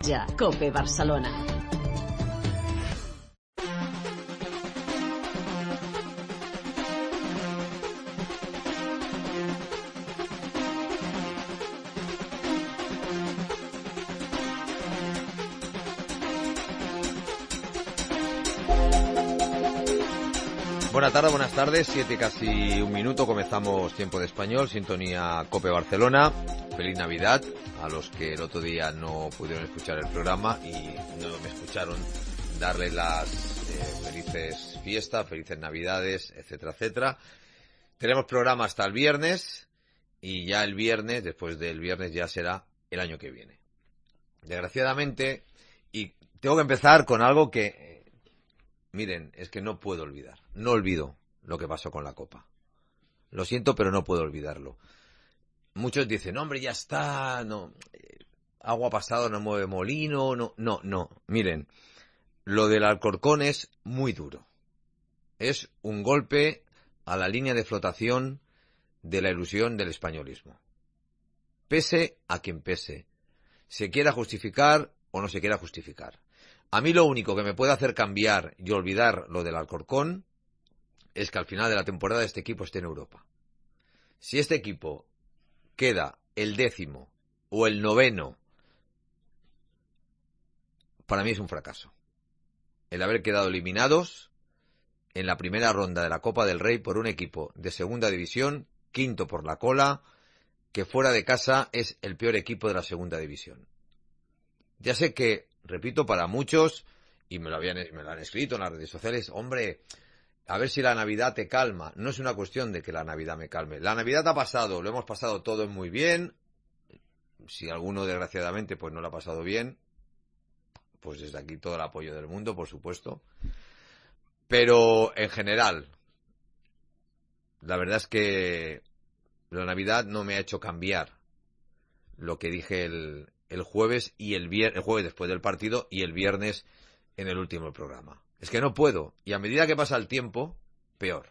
Viatge, COPE Barcelona. Buenas tardes, buenas tardes, 7 casi un minuto, comenzamos Tiempo de Español, sintonía COPE Barcelona. Feliz Navidad a los que el otro día no pudieron escuchar el programa y no me escucharon, darles las felices fiestas, felices Navidades, etcétera, etcétera. Tenemos programa hasta el viernes y ya el viernes, después del viernes ya será el año que viene. Desgraciadamente, y tengo que empezar con algo que... Miren, es que no puedo olvidar. No olvido lo que pasó con la Copa. Lo siento, pero no puedo olvidarlo. Muchos dicen, hombre, ya está, no, agua pasado no mueve molino, no. Miren, lo del Alcorcón es muy duro. Es un golpe a la línea de flotación de la ilusión del españolismo. Pese a quien pese, se quiera justificar o no se quiera justificar. A mí lo único que me puede hacer cambiar y olvidar lo del Alcorcón es que al final de la temporada este equipo esté en Europa. Si este equipo queda el 10º o el 9º, para mí es un fracaso. El haber quedado eliminados en la primera ronda de la Copa del Rey por un equipo de segunda división, quinto por la cola, que fuera de casa es el peor equipo de la segunda división. Ya sé que, repito, para muchos, y me lo han escrito en las redes sociales, hombre, a ver si la Navidad te calma. No es una cuestión de que la Navidad me calme. La Navidad ha pasado, lo hemos pasado todo muy bien. Si alguno, desgraciadamente, pues no lo ha pasado bien, pues desde aquí todo el apoyo del mundo, por supuesto. Pero, en general, la verdad es que la Navidad no me ha hecho cambiar lo que dije el jueves y el jueves después del partido y el viernes en el último programa. Es que no puedo. Y a medida que pasa el tiempo, peor.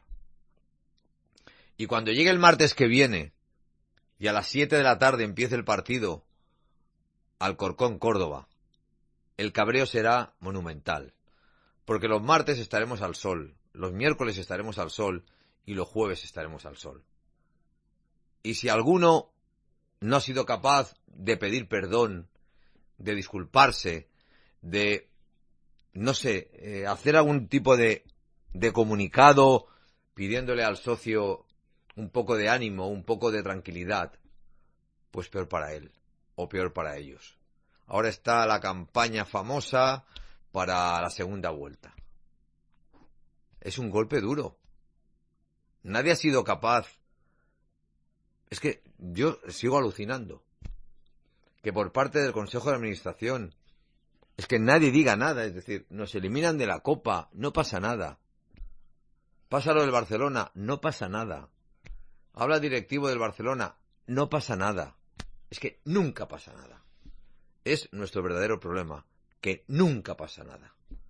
Y cuando llegue el martes que viene y a las 7 de la tarde empiece el partido Alcorcón Córdoba, el cabreo será monumental. Porque los martes estaremos al sol, los miércoles estaremos al sol y los jueves estaremos al sol. Y si alguno no ha sido capaz de pedir perdón, de disculparse, de, no sé, hacer algún tipo de comunicado pidiéndole al socio un poco de ánimo, un poco de tranquilidad, pues peor para él o peor para ellos. Ahora está la campaña famosa para la segunda vuelta. Es un golpe duro. Nadie ha sido capaz. Es que yo sigo alucinando que por parte del Consejo de Administración es que nadie diga nada, es decir, nos eliminan de la Copa, no pasa nada. Pasa lo del Barcelona, no pasa nada. Habla el directivo del Barcelona, no pasa nada. Es que nunca pasa nada. Es nuestro verdadero problema, que nunca pasa nada.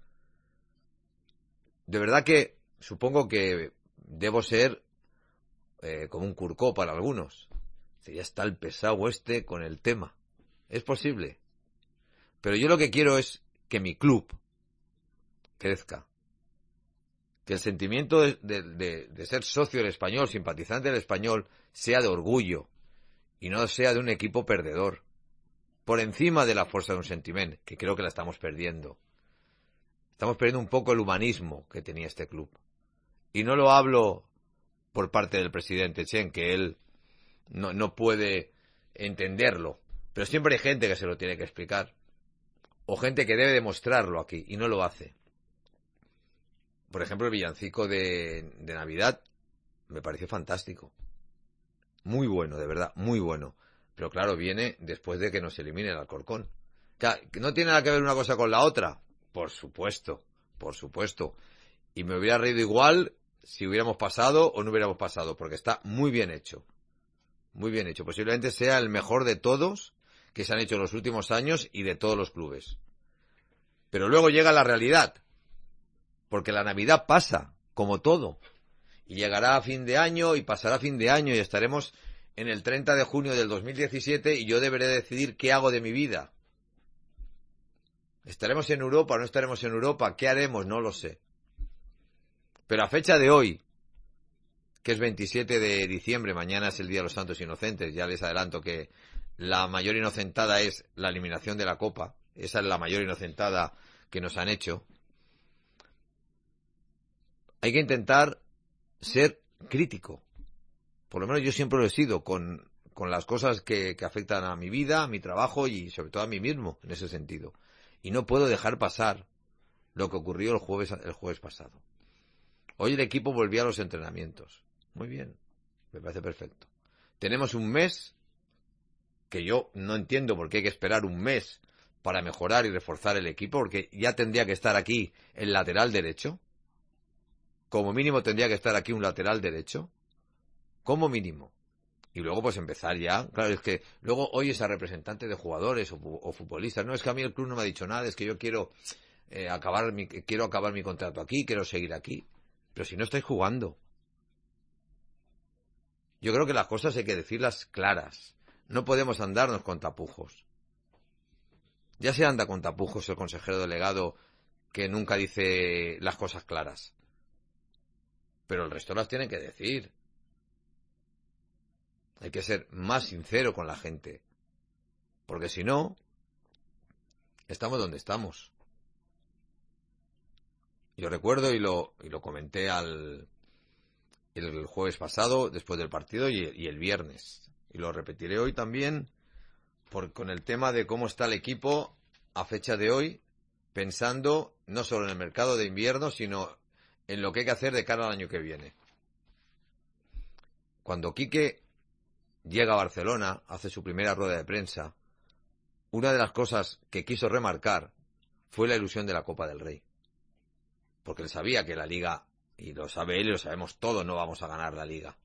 De verdad que supongo que debo ser como un curcó para algunos. Ya está el pesado este con el tema. Es posible. Pero yo lo que quiero es que mi club crezca. Que el sentimiento de ser socio del Español, simpatizante del Español, sea de orgullo y no sea de un equipo perdedor. Por encima de la fuerza de un sentimiento, que creo que la estamos perdiendo. Estamos perdiendo un poco el humanismo que tenía este club. Y no lo hablo por parte del presidente Chen, que él no puede entenderlo. Pero siempre hay gente que se lo tiene que explicar. O gente que debe demostrarlo aquí, y no lo hace. Por ejemplo, el villancico de Navidad me pareció fantástico. Muy bueno, de verdad, muy bueno. Pero claro, viene después de que nos elimine el Alcorcón. ¿Que no tiene nada que ver una cosa con la otra? Por supuesto, por supuesto. Y me hubiera reído igual si hubiéramos pasado o no hubiéramos pasado, porque está muy bien hecho. Muy bien hecho. Posiblemente sea el mejor de todos que se han hecho en los últimos años y de todos los clubes. Pero luego llega la realidad. Porque la Navidad pasa, como todo. Y llegará a fin de año y pasará a fin de año y estaremos en el 30 de junio del 2017 y yo deberé decidir qué hago de mi vida. ¿Estaremos en Europa o no estaremos en Europa? ¿Qué haremos? No lo sé. Pero a fecha de hoy, que es 27 de diciembre, mañana es el Día de los Santos Inocentes, ya les adelanto que la mayor inocentada es la eliminación de la Copa. Esa es la mayor inocentada que nos han hecho. Hay que intentar ser crítico. Por lo menos yo siempre lo he sido con las cosas que afectan a mi vida, a mi trabajo y sobre todo a mí mismo en ese sentido. Y no puedo dejar pasar lo que ocurrió el jueves pasado. Hoy el equipo volvió a los entrenamientos. Muy bien, me parece perfecto. Tenemos un mes, que yo no entiendo por qué hay que esperar un mes para mejorar y reforzar el equipo, porque ya tendría que estar aquí el lateral derecho. Como mínimo tendría que estar aquí un lateral derecho. Como mínimo. Y luego pues empezar ya. Claro, es que luego oyes a representantes de jugadores o futbolistas. No, es que a mí el club no me ha dicho nada, es que yo quiero acabar mi contrato aquí, quiero seguir aquí. Pero si no estáis jugando. Yo creo que las cosas hay que decirlas claras. No podemos andarnos con tapujos. Ya se anda con tapujos el consejero delegado que nunca dice las cosas claras. Pero el resto las tiene que decir. Hay que ser más sincero con la gente. Porque si no, estamos donde estamos. Yo recuerdo y lo comenté el jueves pasado, después del partido, y el viernes. Y lo repetiré hoy también, con el tema de cómo está el equipo a fecha de hoy, pensando no solo en el mercado de invierno, sino en lo que hay que hacer de cara al año que viene. Cuando Quique llega a Barcelona, hace su primera rueda de prensa, una de las cosas que quiso remarcar fue la ilusión de la Copa del Rey. Porque él sabía que la Liga, y lo sabe él y lo sabemos todos, no vamos a ganar la Liga.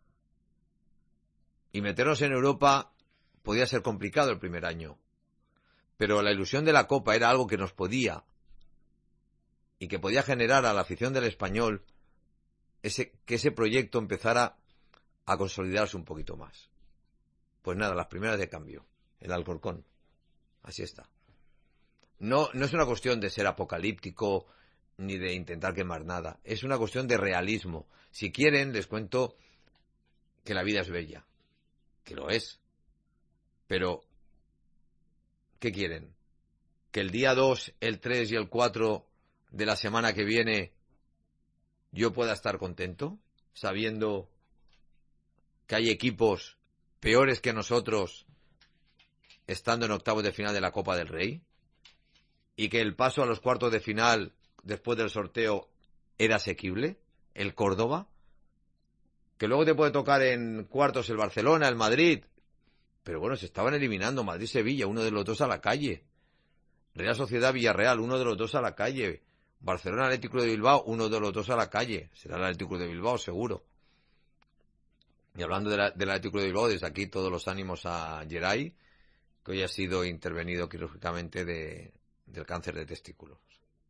Y meternos en Europa podía ser complicado el primer año. Pero la ilusión de la Copa era algo que nos podía y que podía generar a la afición del Español que ese proyecto empezara a consolidarse un poquito más. Pues nada, las primeras de cambio, el Alcorcón. Así está. No es una cuestión de ser apocalíptico ni de intentar quemar nada. Es una cuestión de realismo. Si quieren, les cuento que la vida es bella. Que lo es. Pero, ¿qué quieren? ¿Que el día 2, el 3 y el 4 de la semana que viene yo pueda estar contento? Sabiendo que hay equipos peores que nosotros estando en octavos de final de la Copa del Rey. Y que el paso a los cuartos de final después del sorteo era asequible, el Córdoba, que luego te puede tocar en cuartos el Barcelona, el Madrid, pero bueno, se estaban eliminando Madrid-Sevilla, uno de los dos a la calle, Real Sociedad-Villarreal, uno de los dos a la calle, Barcelona-Atlético de Bilbao, uno de los dos a la calle, será el Atlético de Bilbao seguro. Y hablando del Atlético de Bilbao, desde aquí todos los ánimos a Geray, que hoy ha sido intervenido quirúrgicamente del cáncer de testículos.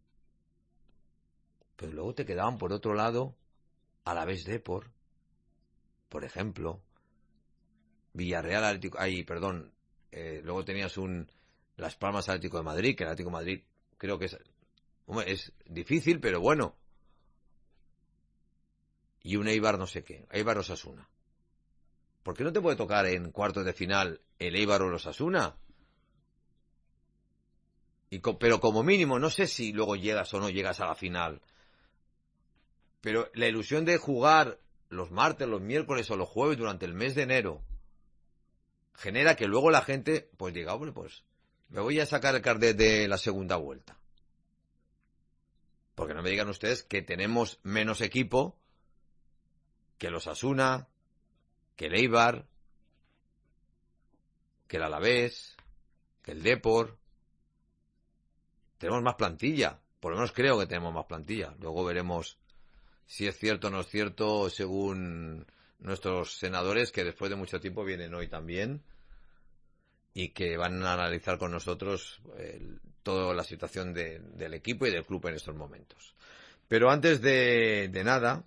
Pero luego te quedaban por otro lado Alavés Depor, por ejemplo, Villarreal Atlético, luego tenías Las Palmas Atlético de Madrid, que el Atlético de Madrid creo que es difícil, pero bueno. Y un Eibar no sé qué, Eibar Osasuna. ¿Por qué no te puede tocar en cuartos de final el Eibar o el Osasuna? Pero como mínimo, no sé si luego llegas o no llegas a la final. Pero la ilusión de jugar los martes, los miércoles o los jueves durante el mes de enero genera que luego la gente pues diga, hombre, pues me voy a sacar el carnet de la segunda vuelta. Porque no me digan ustedes que tenemos menos equipo que el Osasuna, que el Eibar, que el Alavés, que el Depor. Tenemos más plantilla. Por lo menos creo que tenemos más plantilla. Luego veremos si es cierto o no es cierto según nuestros senadores, que después de mucho tiempo vienen hoy también y que van a analizar con nosotros toda la situación del equipo y del club en estos momentos. Pero antes de nada,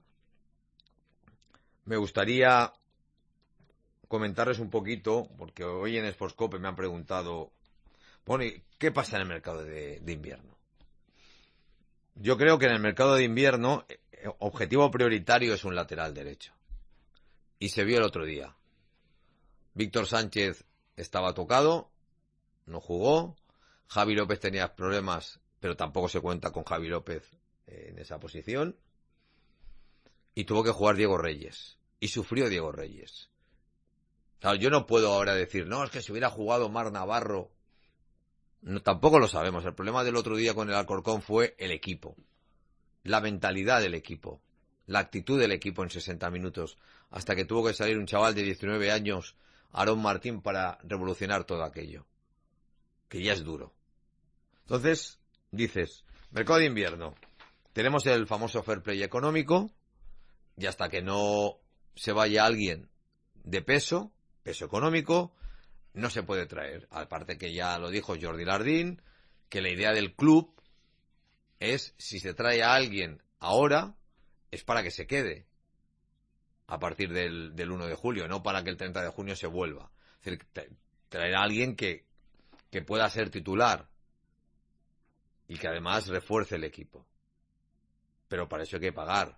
me gustaría comentarles un poquito, porque hoy en Sportscope me han preguntado Bueno, ¿y qué pasa en el mercado de invierno? Yo creo que en el mercado de invierno, objetivo prioritario es un lateral derecho. Y se vio el otro día. Víctor Sánchez estaba tocado, no jugó. Javi López tenía problemas, pero tampoco se cuenta con Javi López en esa posición. Y tuvo que jugar Diego Reyes. Y sufrió Diego Reyes. Claro, yo no puedo ahora decir, no, es que si hubiera jugado Mar Navarro. No, tampoco lo sabemos. El problema del otro día con el Alcorcón fue el equipo. La mentalidad del equipo. La actitud del equipo en 60 minutos. Hasta que tuvo que salir un chaval de 19 años, Aarón Martín, para revolucionar todo aquello. Que ya es duro. Entonces, dices, mercado de invierno. Tenemos el famoso fair play económico. Y hasta que no se vaya alguien de peso económico, no se puede traer. Aparte que ya lo dijo Jordi Lardín, que la idea del club es, si se trae a alguien ahora, es para que se quede a partir del 1 de julio, no para que el 30 de junio se vuelva. Es decir, traer a alguien que pueda ser titular y que además refuerce el equipo. Pero para eso hay que pagar.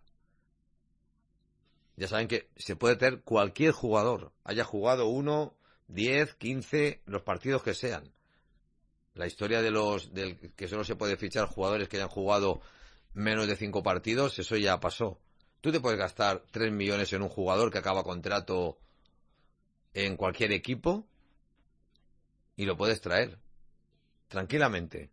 Ya saben que se puede tener cualquier jugador, haya jugado 1, 10, 15, los partidos que sean. La historia del que solo se puede fichar jugadores que hayan jugado menos de 5 partidos, eso ya pasó. Tú te puedes gastar 3 millones en un jugador que acaba contrato en cualquier equipo y lo puedes traer tranquilamente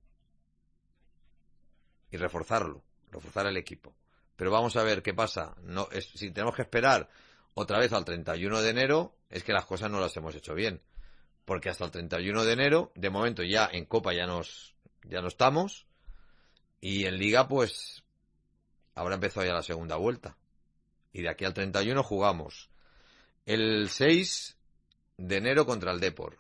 y reforzar el equipo. Pero vamos a ver qué pasa. Si tenemos que esperar otra vez al 31 de enero, es que las cosas no las hemos hecho bien. Porque hasta el 31 de enero, de momento ya en Copa ya no estamos. Y en Liga, pues, habrá empezado ya la segunda vuelta. Y de aquí al 31 jugamos el 6 de enero contra el Depor.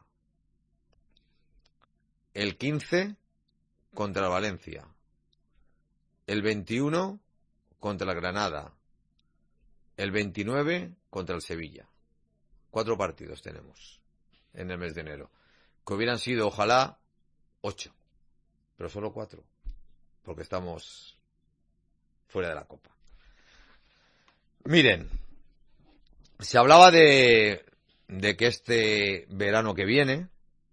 El 15 contra el Valencia. El 21 contra el Granada. El 29 contra el Sevilla. 4 partidos tenemos en el mes de enero. Que hubieran sido, ojalá, 8. Pero solo 4. Porque estamos fuera de la Copa. Miren, se hablaba de que este verano que viene,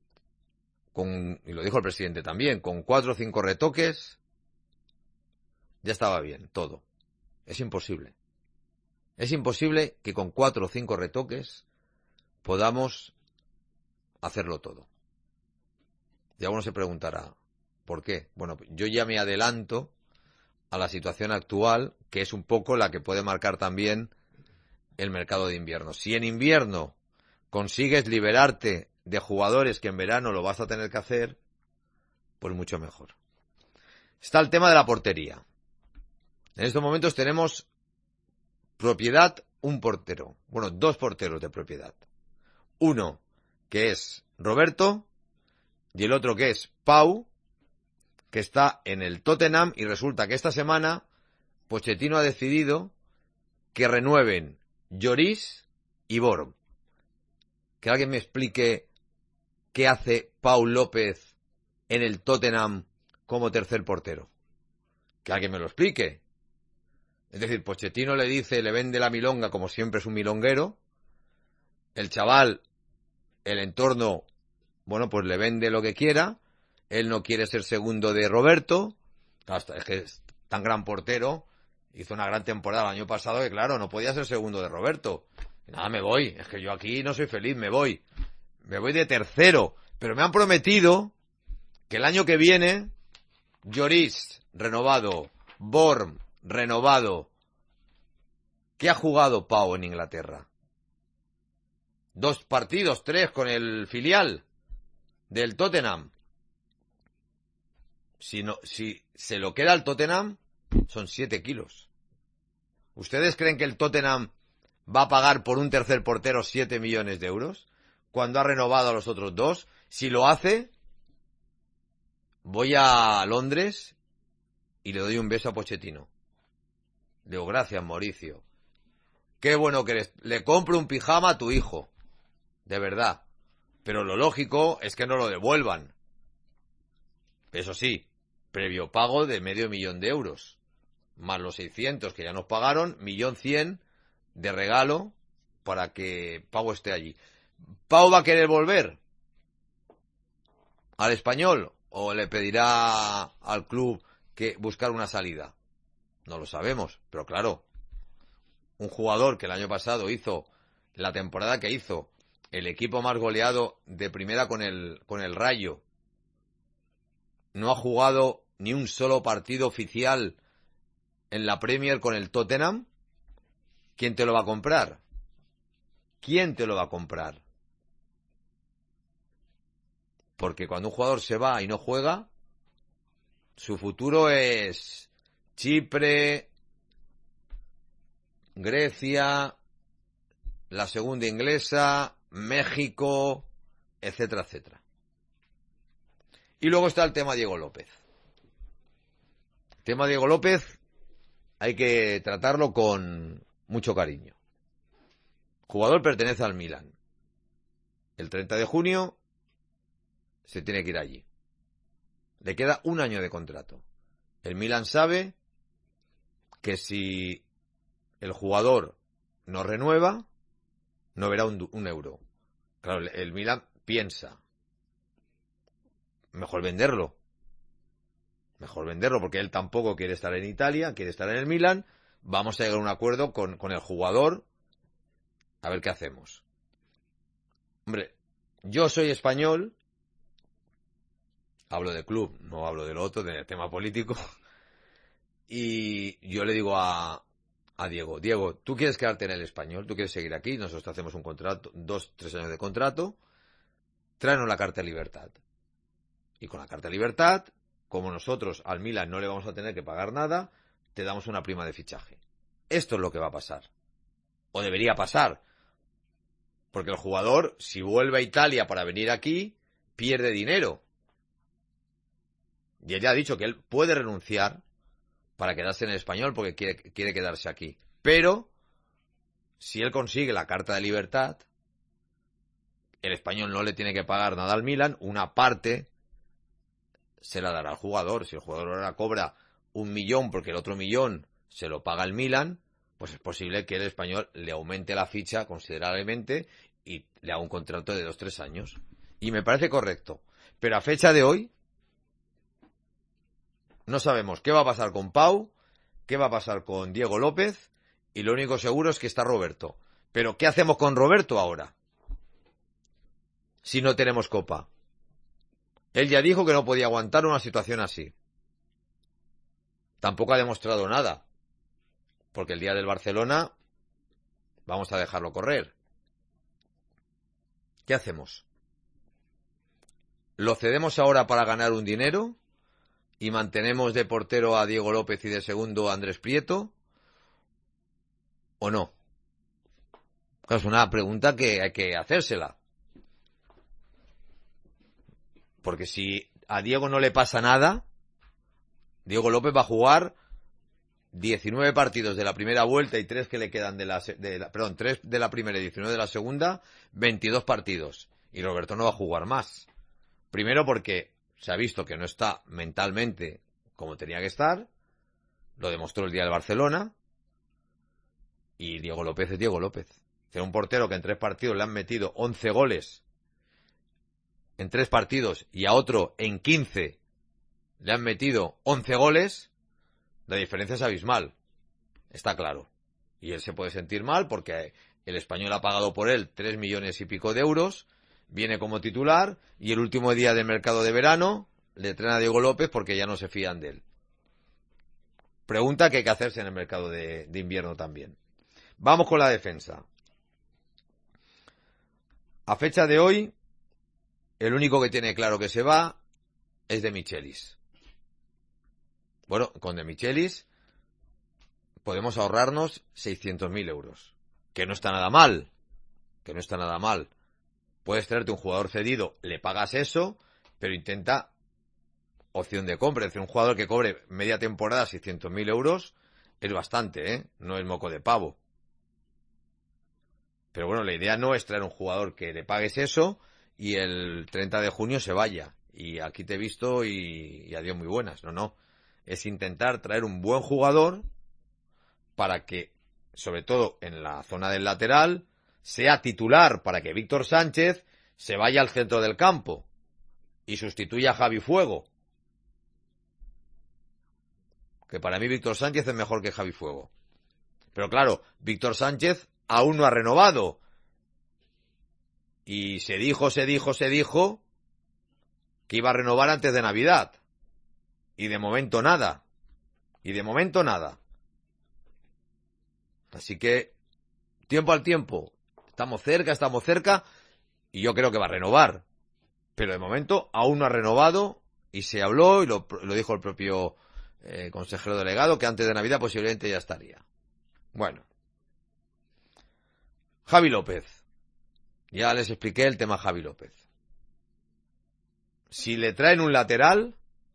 y lo dijo el presidente también, con 4 o 5 retoques, ya estaba bien, todo. Es imposible. Es imposible que con 4 o 5 retoques podamos hacerlo todo. Y alguno se preguntará, ¿por qué? Bueno, yo ya me adelanto a la situación actual, que es un poco la que puede marcar también el mercado de invierno. Si en invierno consigues liberarte de jugadores que en verano lo vas a tener que hacer, pues mucho mejor. Está el tema de la portería. En estos momentos tenemos propiedad un portero. Bueno, 2 porteros de propiedad. Uno que es Roberto y el otro que es Pau, que está en el Tottenham, y resulta que esta semana Pochettino ha decidido que renueven Lloris y Borg. Que alguien me explique qué hace Pau López en el Tottenham como tercer portero. Que alguien me lo explique. Es decir, Pochettino le vende la milonga, como siempre es un milonguero. El chaval, el entorno, bueno, pues le vende lo que quiera. Él no quiere ser segundo de Roberto. Es que es tan gran portero. Hizo una gran temporada el año pasado que, claro, no podía ser segundo de Roberto. Y nada, me voy. Es que yo aquí no soy feliz, me voy. Me voy de tercero. Pero me han prometido que el año que viene, Lloris, renovado. Borg, renovado. ¿Qué ha jugado Pau en Inglaterra? 2 partidos, 3 con el filial del Tottenham. Si se lo queda al Tottenham, son 7 kilos. ¿Ustedes creen que el Tottenham va a pagar por un tercer portero 7 millones de euros? Cuando ha renovado a los otros 2. Si lo hace, voy a Londres y le doy un beso a Pochettino. Le digo, gracias, Mauricio. Qué bueno que eres. Le compro un pijama a tu hijo. De verdad. Pero lo lógico es que no lo devuelvan. Eso sí, previo pago de €500,000, más los 600 que ya nos pagaron, 1.100.000 de regalo para que Pau esté allí. ¿Pau va a querer volver al Español o le pedirá al club que buscar una salida? No lo sabemos, pero claro, un jugador que el año pasado hizo la temporada que hizo, el equipo más goleado de primera con el Rayo, no ha jugado ni un solo partido oficial en la Premier con el Tottenham. ¿Quién te lo va a comprar? ¿Quién te lo va a comprar? Porque cuando un jugador se va y no juega, su futuro es Chipre, Grecia, la segunda inglesa, México, etcétera, etcétera. Y luego está el tema Diego López. El tema Diego López hay que tratarlo con mucho cariño. El jugador pertenece al Milan. El 30 de junio se tiene que ir allí. Le queda 1 año de contrato. El Milan sabe que si el jugador no renueva, no verá un euro. Claro, el Milan piensa, mejor venderlo. Mejor venderlo, porque él tampoco quiere estar en Italia, quiere estar en el Milan. Vamos a llegar a un acuerdo con el jugador, a ver qué hacemos. Hombre, yo soy español, hablo de club, no hablo de lo otro, del tema político, y yo le digo a Diego, ¿tú quieres quedarte en el Español? ¿Tú quieres seguir aquí? Nosotros te hacemos un contrato, 2-3 años de contrato, tráenos la carta de libertad. Y con la carta de libertad, como nosotros al Milan no le vamos a tener que pagar nada, te damos una prima de fichaje. Esto es lo que va a pasar. O debería pasar. Porque el jugador, si vuelve a Italia para venir aquí, pierde dinero. Y él ya ha dicho que él puede renunciar para quedarse en el Español porque quiere quedarse aquí. Pero, si él consigue la carta de libertad, el Español no le tiene que pagar nada al Milan, una parte se la dará al jugador. Si el jugador ahora cobra 1.000.000 porque el otro 1.000.000 se lo paga el Milan, pues es posible que el Español le aumente la ficha considerablemente y le haga un contrato de 2-3 años. Y me parece correcto. Pero a fecha de hoy no sabemos qué va a pasar con Pau, qué va a pasar con Diego López, y lo único seguro es que está Roberto. Pero ¿qué hacemos con Roberto ahora? Si no tenemos Copa. Él ya dijo que no podía aguantar una situación así. Tampoco ha demostrado nada. Porque el día del Barcelona vamos a dejarlo correr. ¿Qué hacemos? ¿Lo cedemos ahora para ganar un dinero y mantenemos de portero a Diego López y de segundo a Andrés Prieto? ¿O no? Es una pregunta que hay que hacérsela. Porque si a Diego no le pasa nada, Diego López va a jugar 19 partidos de la primera vuelta y 3 que le quedan 3 de la primera y 19 de la segunda, 22 partidos. Y Roberto no va a jugar más. Primero porque se ha visto que no está mentalmente como tenía que estar. Lo demostró el día del Barcelona. Y Diego López es Diego López. Es un portero que en 3 partidos le han metido 11 goles. En 3 partidos. Y a otro en 15 le han metido 11 goles. La diferencia es abismal. Está claro. Y él se puede sentir mal porque el Español ha pagado por él 3 millones y pico de euros. Viene como titular y el último día del mercado de verano le traen a Diego López porque ya no se fían de él. Pregunta que hay que hacerse en el mercado de invierno también. Vamos con la defensa. A fecha de hoy, el único que tiene claro que se va es De Michelis. Bueno, con De Michelis podemos ahorrarnos 600.000 euros. Que no está nada mal. Que no está nada mal. Puedes traerte un jugador cedido, le pagas eso, pero intenta opción de compra. Es decir, un jugador que cobre media temporada 600.000 euros es bastante, ¿eh? No es moco de pavo. Pero bueno, la idea no es traer un jugador que le pagues eso y el 30 de junio se vaya y aquí te he visto y adiós muy buenas. No. Es intentar traer un buen jugador para que, sobre todo en la zona del lateral, sea titular para que Víctor Sánchez se vaya al centro del campo y sustituya a Javi Fuego. Que para mí Víctor Sánchez es mejor que Javi Fuego. Pero claro, Víctor Sánchez aún no ha renovado. Y se dijo que iba a renovar antes de Navidad. Y de momento nada. Así que, tiempo al tiempo. Estamos cerca. Y yo creo que va a renovar. Pero de momento aún no ha renovado. Y se habló, y lo dijo el propio consejero delegado, que antes de Navidad posiblemente ya estaría. Bueno. Javi López. Ya les expliqué el tema Javi López. Si le traen un lateral,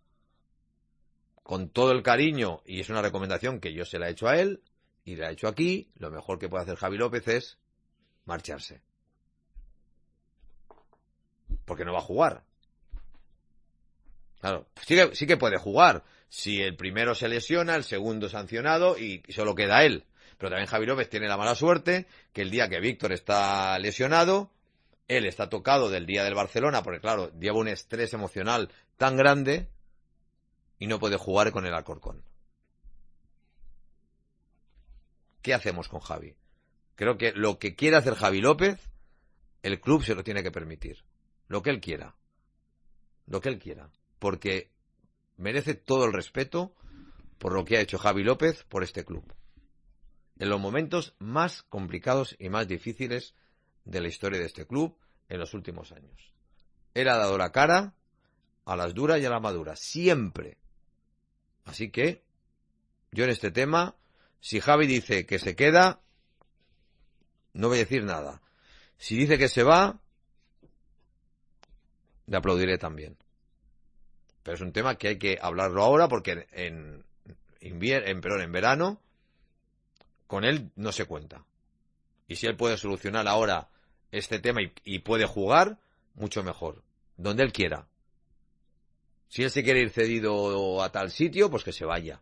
con todo el cariño, y es una recomendación que yo se la he hecho a él, y la he hecho aquí, lo mejor que puede hacer Javi López es marcharse. Porque no va a jugar. Claro, sí que puede jugar. Si el primero se lesiona, el segundo sancionado y solo queda él. Pero también Javi López tiene la mala suerte que el día que Víctor está lesionado, él está tocado del día del Barcelona, porque claro, lleva un estrés emocional tan grande y no puede jugar con el Alcorcón. ¿Qué hacemos con Javi? Creo que lo que quiere hacer Javi López, el club se lo tiene que permitir. Lo que él quiera. Porque merece todo el respeto por lo que ha hecho Javi López por este club. En los momentos más complicados y más difíciles de la historia de este club en los últimos años. Él ha dado la cara a las duras y a las maduras, siempre. Así que, yo en este tema, si Javi dice que se queda, no voy a decir nada. Si dice que se va, le aplaudiré también. Pero es un tema que hay que hablarlo ahora porque en verano con él no se cuenta. Y si él puede solucionar ahora este tema y puede jugar, mucho mejor. Donde él quiera. Si él se quiere ir cedido a tal sitio, pues que se vaya.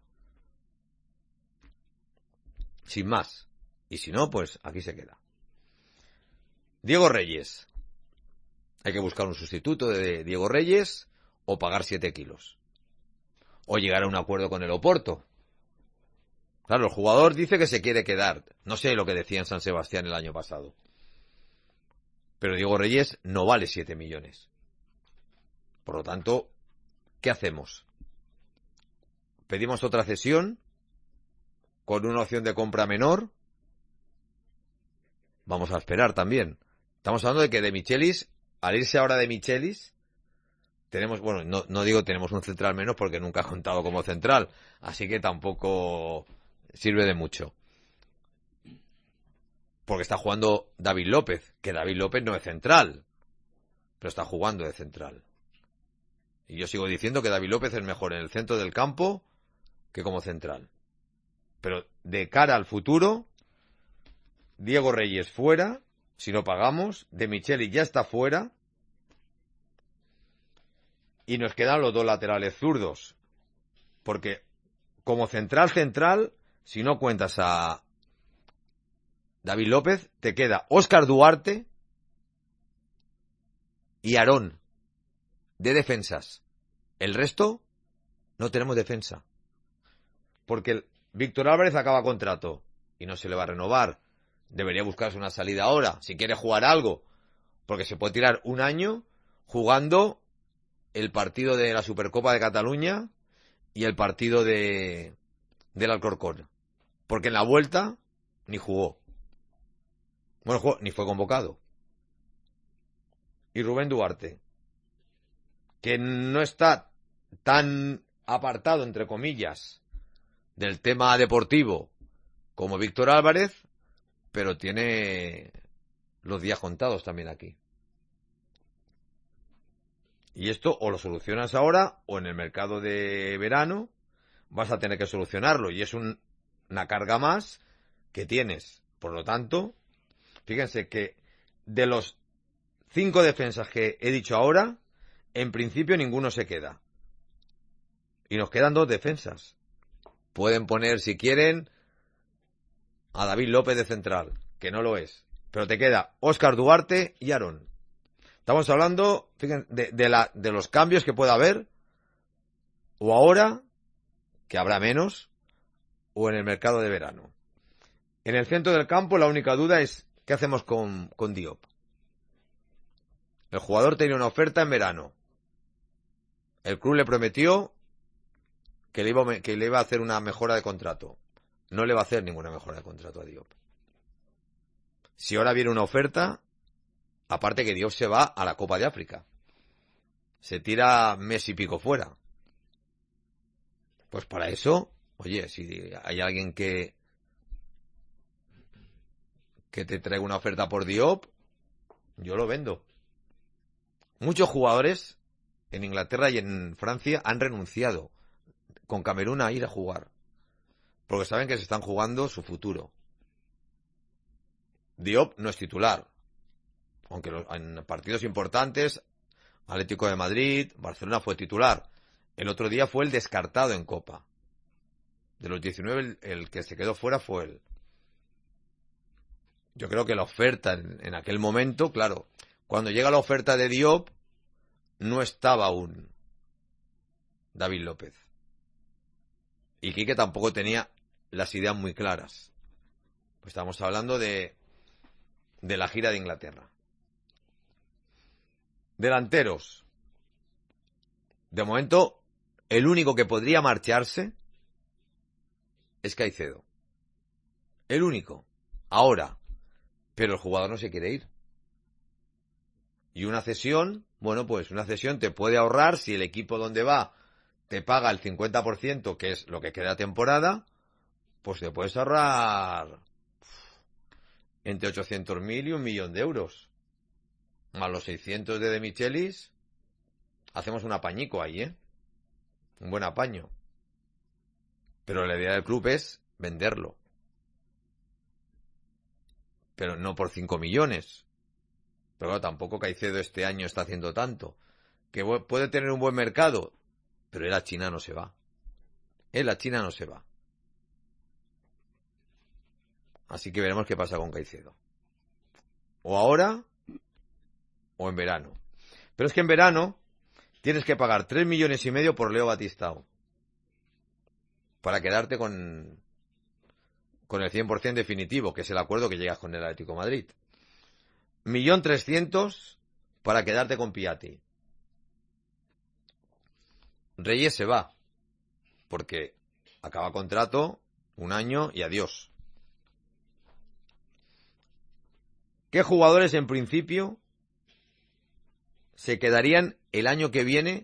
Sin más. Y si no, pues aquí se queda. Diego Reyes. Hay que buscar un sustituto de Diego Reyes o pagar 7 kilos. O llegar a un acuerdo con el Oporto. Claro, el jugador dice que se quiere quedar. No sé lo que decía en San Sebastián el año pasado. Pero Diego Reyes no vale 7 millones. Por lo tanto, ¿qué hacemos? ¿Pedimos otra cesión con una opción de compra menor? Vamos a esperar también. Estamos hablando de que De Michelis, al irse ahora De Michelis, tenemos, bueno, no digo tenemos un central menos porque nunca ha contado como central, así que tampoco sirve de mucho. Porque está jugando David López, que David López no es central, pero está jugando de central. Y yo sigo diciendo que David López es mejor en el centro del campo que como central. Pero de cara al futuro, Diego Reyes fuera, si no pagamos, De Michelis ya está fuera, y nos quedan los dos laterales zurdos. Porque como central, si no cuentas a David López, te queda Óscar Duarte y Aarón de defensas. El resto no tenemos defensa. Porque Víctor Álvarez acaba contrato y no se le va a renovar. Debería buscarse una salida ahora, si quiere jugar algo. Porque se puede tirar un año jugando el partido de la Supercopa de Cataluña y el partido del Alcorcón. Porque en la vuelta ni jugó. Bueno, ni fue convocado. Y Rubén Duarte, que no está tan apartado, entre comillas, del tema deportivo como Víctor Álvarez, pero tiene los días contados también aquí. Y esto o lo solucionas ahora o en el mercado de verano vas a tener que solucionarlo. Y es una carga más que tienes. Por lo tanto, fíjense que de los 5 defensas que he dicho ahora, En principio ninguno se queda. Y nos quedan 2 defensas. Pueden poner, si quieren, a David López de central, que no lo es. Pero te queda Óscar Duarte y Aarón. Estamos hablando, fíjense, de los cambios que pueda haber, o ahora, que habrá menos, o en el mercado de verano. En el centro del campo la única duda es ¿qué hacemos con Diop? El jugador tenía una oferta en verano. El club le prometió que le iba a hacer una mejora de contrato. No le va a hacer ninguna mejora de contrato a Diop. Si ahora viene una oferta, aparte que Diop se va a la Copa de África. Se tira mes y pico fuera. Pues para eso, oye, si hay alguien que te traiga una oferta por Diop, yo lo vendo. Muchos jugadores en Inglaterra y en Francia han renunciado con Camerún a ir a jugar, porque saben que se están jugando su futuro. Diop no es titular, aunque en partidos importantes, Atlético de Madrid, Barcelona fue titular. El otro día fue el descartado en Copa. De los 19, el que se quedó fuera fue él. Yo creo que la oferta en aquel momento, claro, cuando llega la oferta de Diop, no estaba aún David López. Y Quique tampoco tenía las ideas muy claras. Pues estamos hablando de la gira de Inglaterra. Delanteros. De momento, el único que podría marcharse es Caicedo. El único. Ahora. Pero el jugador no se quiere ir. Y una cesión, bueno, pues una cesión te puede ahorrar si el equipo donde va te paga el 50%, que es lo que queda temporada, pues te puedes ahorrar entre 800.000 y 1.000.000 de euros. Más los 600 de Michelis, hacemos un apañico ahí, ¿eh? Un buen apaño. Pero la idea del club es venderlo. Pero no por 5 millones. Pero claro, tampoco Caicedo este año está haciendo tanto. Que puede tener un buen mercado, pero él a China no se va. Él a China no se va. Así que veremos qué pasa con Caicedo. O ahora, o en verano. Pero es que en verano tienes que pagar 3,5 millones por Leo Batistao. Para quedarte con el 100% definitivo, que es el acuerdo que llegas con el Atlético de Madrid. 1.300.000 para quedarte con Piatti. Reyes se va, porque acaba contrato, 1 año y adiós. ¿Qué jugadores en principio se quedarían el año que viene,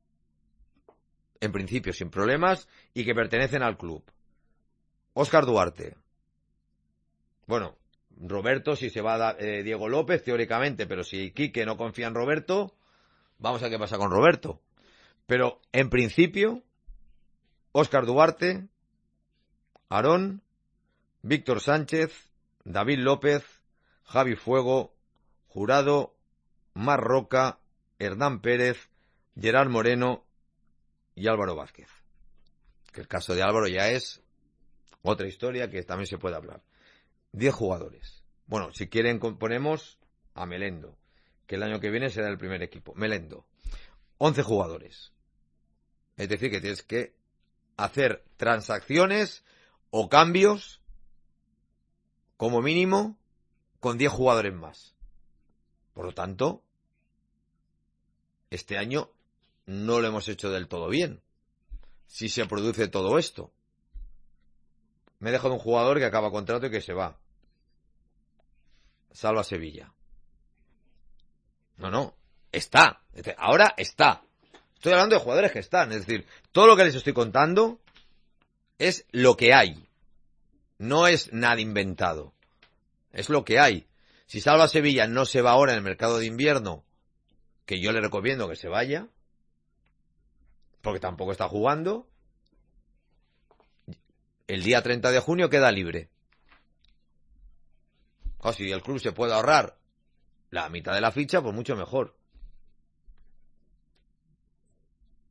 en principio sin problemas, y que pertenecen al club? Óscar Duarte. Bueno, Roberto, si se va Diego López, teóricamente, pero si Quique no confía en Roberto, vamos a ver qué pasa con Roberto. Pero, en principio, Óscar Duarte, Aarón, Víctor Sánchez, David López, Javi Fuego, Jurado, Mar Roca, Hernán Pérez, Gerard Moreno y Álvaro Vázquez. Que el caso de Álvaro ya es otra historia que también se puede hablar. 10 jugadores. Bueno, si quieren ponemos a Melendo, que el año que viene será el primer equipo. Melendo. 11 jugadores. Es decir, que tienes que hacer transacciones o cambios, como mínimo, con 10 jugadores más. Por lo tanto, este año no lo hemos hecho del todo bien. Si se produce todo esto. Me he dejado un jugador que acaba contrato y que se va. Salva Sevilla. No. Está. Ahora está. Estoy hablando de jugadores que están. Es decir, todo lo que les estoy contando es lo que hay. No es nada inventado. Es lo que hay. Si Salva Sevilla no se va ahora en el mercado de invierno, que yo le recomiendo que se vaya, porque tampoco está jugando, el día 30 de junio queda libre. O si el club se puede ahorrar la mitad de la ficha, pues mucho mejor.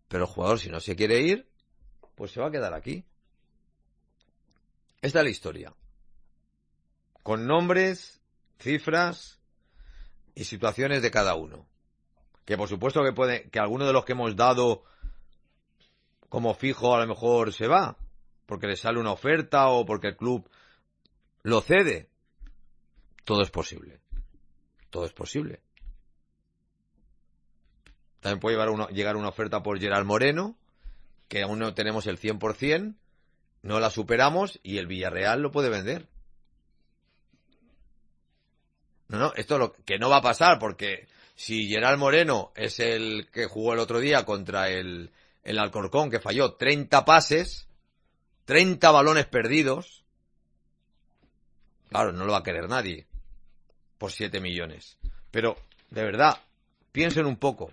Pero el jugador, si no se quiere ir, pues se va a quedar aquí. Esta es la historia. Con nombres, cifras y situaciones de cada uno. Que por supuesto que alguno de los que hemos dado como fijo a lo mejor se va, porque le sale una oferta o porque el club lo cede. Todo es posible. Todo es posible. También puede llegar una oferta por Gerard Moreno, que aún no tenemos el 100%, no la superamos y el Villarreal lo puede vender. No, esto lo que no va a pasar, porque si Gerard Moreno es el que jugó el otro día contra el Alcorcón, que falló 30 pases, 30 balones perdidos, claro, no lo va a querer nadie por 7 millones. Pero, de verdad, piensen un poco.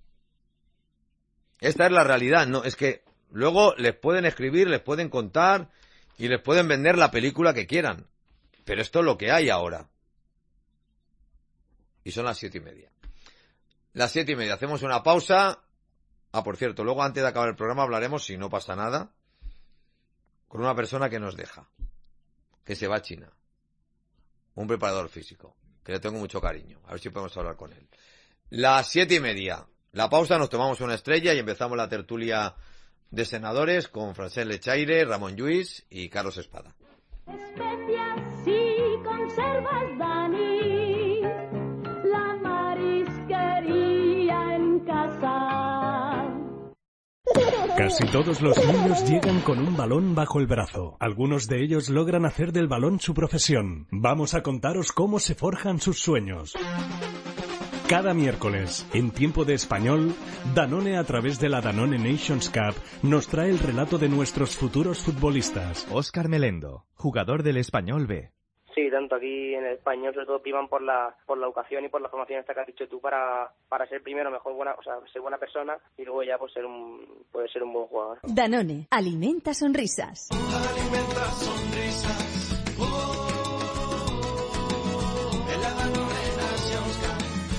Esta es la realidad, ¿no? Es que luego les pueden escribir, les pueden contar y les pueden vender la película que quieran. Pero esto es lo que hay ahora. Y son las 7:30. Las 7:30. Hacemos una pausa. Ah, por cierto, luego antes de acabar el programa hablaremos, si no pasa nada, con una persona que nos deja. Que se va a China. Un preparador físico. Que le tengo mucho cariño. A ver si podemos hablar con él. Las 7:30. La pausa, nos tomamos una estrella y empezamos la tertulia de senadores con Francesc Lechaire, Ramón Lluís y Carlos Espada. Especias y conservas, Dani, la marisquería en casa. Casi todos los niños llegan con un balón bajo el brazo. Algunos de ellos logran hacer del balón su profesión. Vamos a contaros cómo se forjan sus sueños. Cada miércoles, en Tiempo de Español, Danone, a través de la Danone Nations Cup, nos trae el relato de nuestros futuros futbolistas. Óscar Melendo, jugador del Español B. Sí, tanto aquí en el Español, sobre todo priman por la educación y por la formación esta que has dicho tú para ser primero mejor ser buena persona y luego ya pues ser un buen jugador. Danone, alimenta sonrisas. Alimenta sonrisas. En la Danone Nations Cup.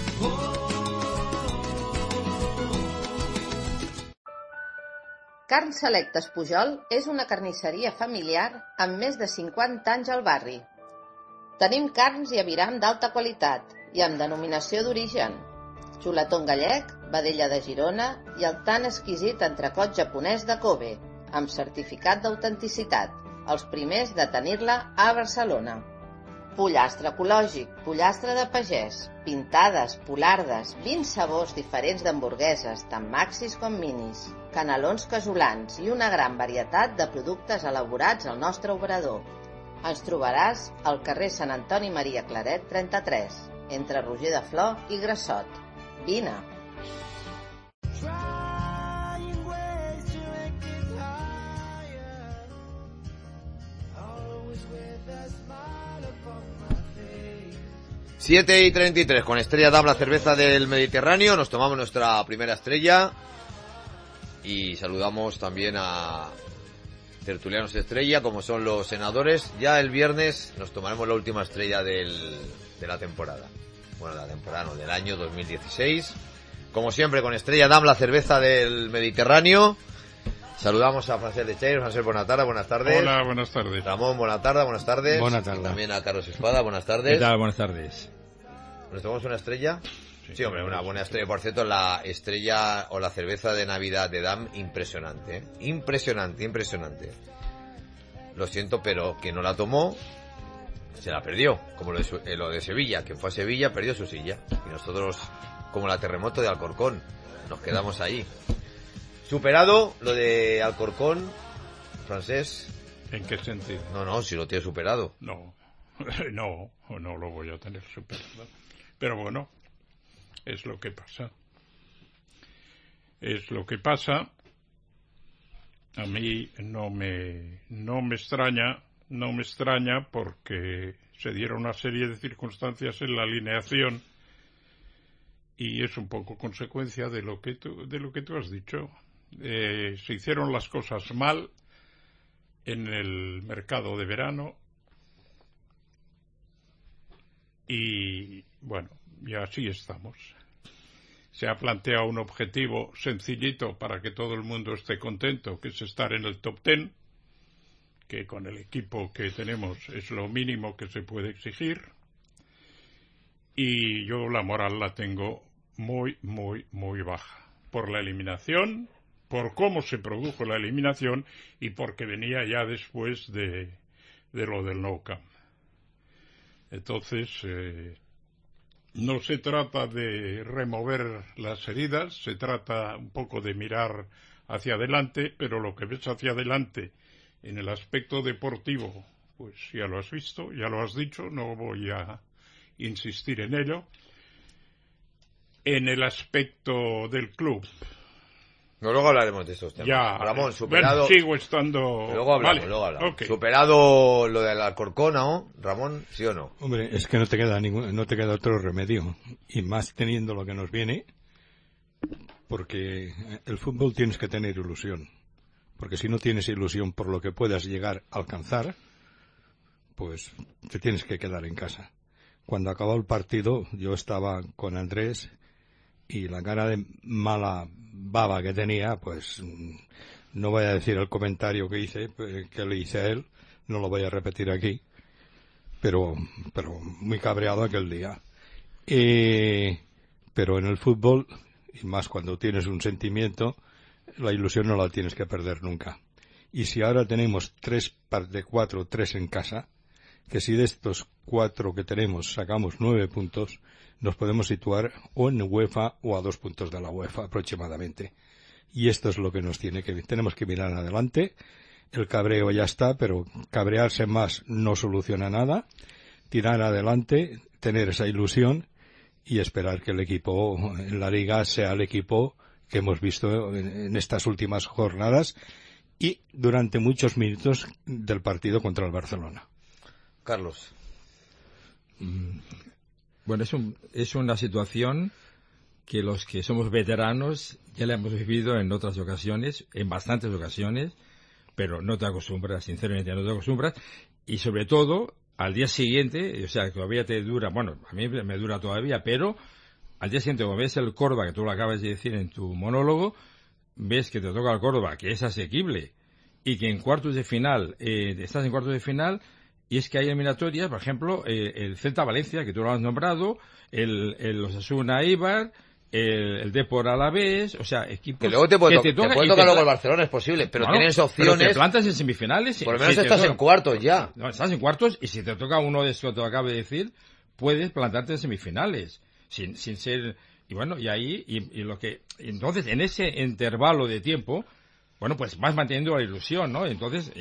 Carn Selectes Pujol és una carnisseria familiar amb més de 50 anys al barri. Tenim carns i aviram d'alta qualitat i amb denominació d'origen. Xuletón gallec, vedella de Girona i el tan exquisit entrecot japonès de Kobe, amb certificat d'autenticitat, els primers de tenir-la a Barcelona. Pollastre ecològic, pollastre de pagès, pintades, polardes, 20 sabors diferents d'hamburgueses, tant maxis com minis, canelons casolans i una gran varietat de productes elaborats al nostre obrador. Ens trobaràs al carrer Sant Antoni Maria Claret 33, entre Roger de Flor i Grassot. Vine! Trying ways to make it higher. Always with a smile upon my face. 7:33, con Estrella Damm, la cerveza del Mediterráneo. Nos tomamos nuestra primera estrella. Y saludamos también a tertulianos estrella, como son los senadores. Ya el viernes nos tomaremos la última estrella de la temporada. Bueno, la temporada no, del año 2016. Como siempre, con Estrella Damm, la cerveza del Mediterráneo. Saludamos a Francesc Lechaire. Francesc, buenas tardes. Hola, buenas tardes. Ramón, buenas tardes. Buenas tardes. Y también a Carlos Espada, buenas tardes. ¿Qué tal? Buenas tardes. ¿Nos tomamos una estrella? Sí, hombre, una buena estrella. Por cierto, la estrella o la cerveza de Navidad de Damm, impresionante, ¿eh? Impresionante. Lo siento, pero quien no la tomó se la perdió. Como lo de Sevilla, quien fue a Sevilla perdió su silla. Y nosotros, como la terremoto de Alcorcón, nos quedamos ahí. Superado lo de Alcorcón, Francesc. ¿En qué sentido? No, si lo tiene superado. No lo voy a tener superado. Pero bueno, es lo que pasa. A mí no me extraña porque se dieron una serie de circunstancias en la alineación y es un poco consecuencia de lo que tú has dicho. Se hicieron las cosas mal en el mercado de verano y bueno, y así estamos. se ha planteado un objetivo sencillito para que todo el mundo esté contento, que es estar en el top 10, que con el equipo que tenemos es lo mínimo que se puede exigir. Y yo la moral la tengo muy, muy, muy baja. Por la eliminación, por cómo se produjo la eliminación y porque venía ya después de lo del Nou Camp. Entonces, no se trata de remover las heridas, se trata un poco de mirar hacia adelante, pero lo que ves hacia adelante en el aspecto deportivo, pues ya lo has visto, ya lo has dicho, no voy a insistir en ello. En el aspecto del club. No, luego hablaremos de estos temas. Ya, Ramón, superado. Bueno, sigo estando. Luego hablamos, vale, luego hablamos. Okay. Superado lo del Alcorcón, ¿no? Ramón, ¿sí o no? Hombre, es que no te queda otro remedio. Y más teniendo lo que nos viene, porque el fútbol tienes que tener ilusión. Porque si no tienes ilusión por lo que puedas llegar a alcanzar, pues te tienes que quedar en casa. Cuando acabó el partido, yo estaba con Andrés y la cara de mala baba que tenía, pues no voy a decir el comentario que hice, que le hice a él, no lo voy a repetir aquí, pero muy cabreado aquel día. Pero en el fútbol, y más cuando tienes un sentimiento, la ilusión no la tienes que perder nunca. Y si ahora tenemos 3 de 4, 3 en casa, que si de estos 4 que tenemos sacamos 9 puntos, nos podemos situar o en UEFA o a 2 puntos de la UEFA aproximadamente. Y esto es lo que tenemos que mirar adelante. El cabreo ya está, pero cabrearse más no soluciona nada. Tirar adelante, tener esa ilusión y esperar que el equipo en la liga sea el equipo que hemos visto en estas últimas jornadas y durante muchos minutos del partido contra el Barcelona. Carlos. Bueno, es una situación que los que somos veteranos ya la hemos vivido en otras ocasiones, en bastantes ocasiones, pero no te acostumbras, sinceramente no te acostumbras, y sobre todo al día siguiente, o sea, que todavía te dura, bueno, a mí me dura todavía, pero al día siguiente cuando ves el Córdoba, que tú lo acabas de decir en tu monólogo, ves que te toca el Córdoba, que es asequible, y que en cuartos de final, estás en cuartos de final, y es que hay eliminatorias, por ejemplo, el Celta-Valencia, que tú lo has nombrado, el Osasuna-Eibar, el Depor Alavés, o sea, equipos que luego te puede tocar luego el Barcelona, es posible, pero bueno, tienes opciones. Pero te plantas en semifinales. Por lo menos estás en cuartos ya. No, estás en cuartos y si te toca uno de estos que te acabo de decir, puedes plantarte en semifinales, sin ser, y bueno, y ahí, y lo que, entonces, en ese intervalo de tiempo, bueno, pues vas manteniendo la ilusión, ¿no? Entonces,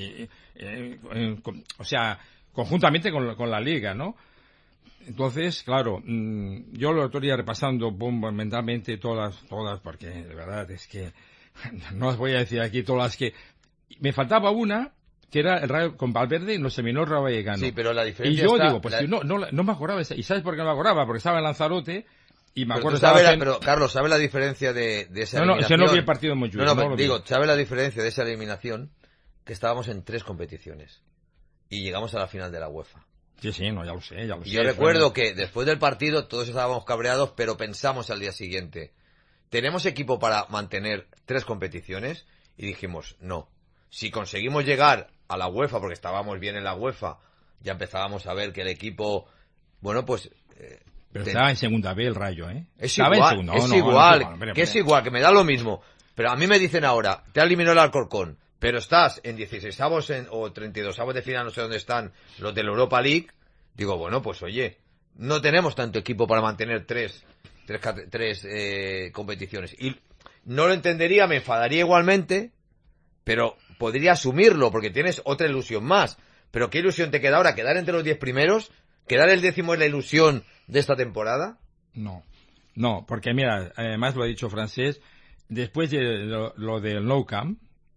o sea, conjuntamente con la liga, ¿no? Entonces, claro, yo lo estoy repasando mentalmente todas, porque de verdad es que no os voy a decir aquí todas las que... Me faltaba una, que era el Rayo con Valverde, y nos terminó el Rayo Vallecano. Sí, pero la diferencia y yo está, digo, pues no me acordaba, ¿y sabes por qué no me acordaba? Porque estaba en Lanzarote, y me acuerdo... Pero Carlos, ¿sabes la diferencia de esa eliminación? No vi el partido mucho. ¿Sabes la diferencia de esa eliminación? Que estábamos en 3 competiciones, y llegamos a la final de la UEFA. Sí, no, ya lo sé. Yo recuerdo que después del partido todos estábamos cabreados, pero pensamos al día siguiente, ¿tenemos equipo para mantener 3 competiciones? Y dijimos, no. Si conseguimos llegar a la UEFA, porque estábamos bien en la UEFA, ya empezábamos a ver que el equipo, bueno, pues... pero estaba en segunda B el Rayo, ¿eh? Es igual, que me da lo mismo. Pero a mí me dicen ahora, te ha eliminado el Alcorcón, pero estás en 16avos o 32avos de final, no sé dónde están los de la Europa League. Digo, bueno, pues oye, no tenemos tanto equipo para mantener tres competiciones. Y no lo entendería, me enfadaría igualmente, pero podría asumirlo, porque tienes otra ilusión más. Pero ¿qué ilusión te queda ahora? ¿Quedar entre los 10 primeros? ¿Quedar el 10º es la ilusión de esta temporada? No, porque mira, además lo ha dicho Francés, después de lo del Nou Camp,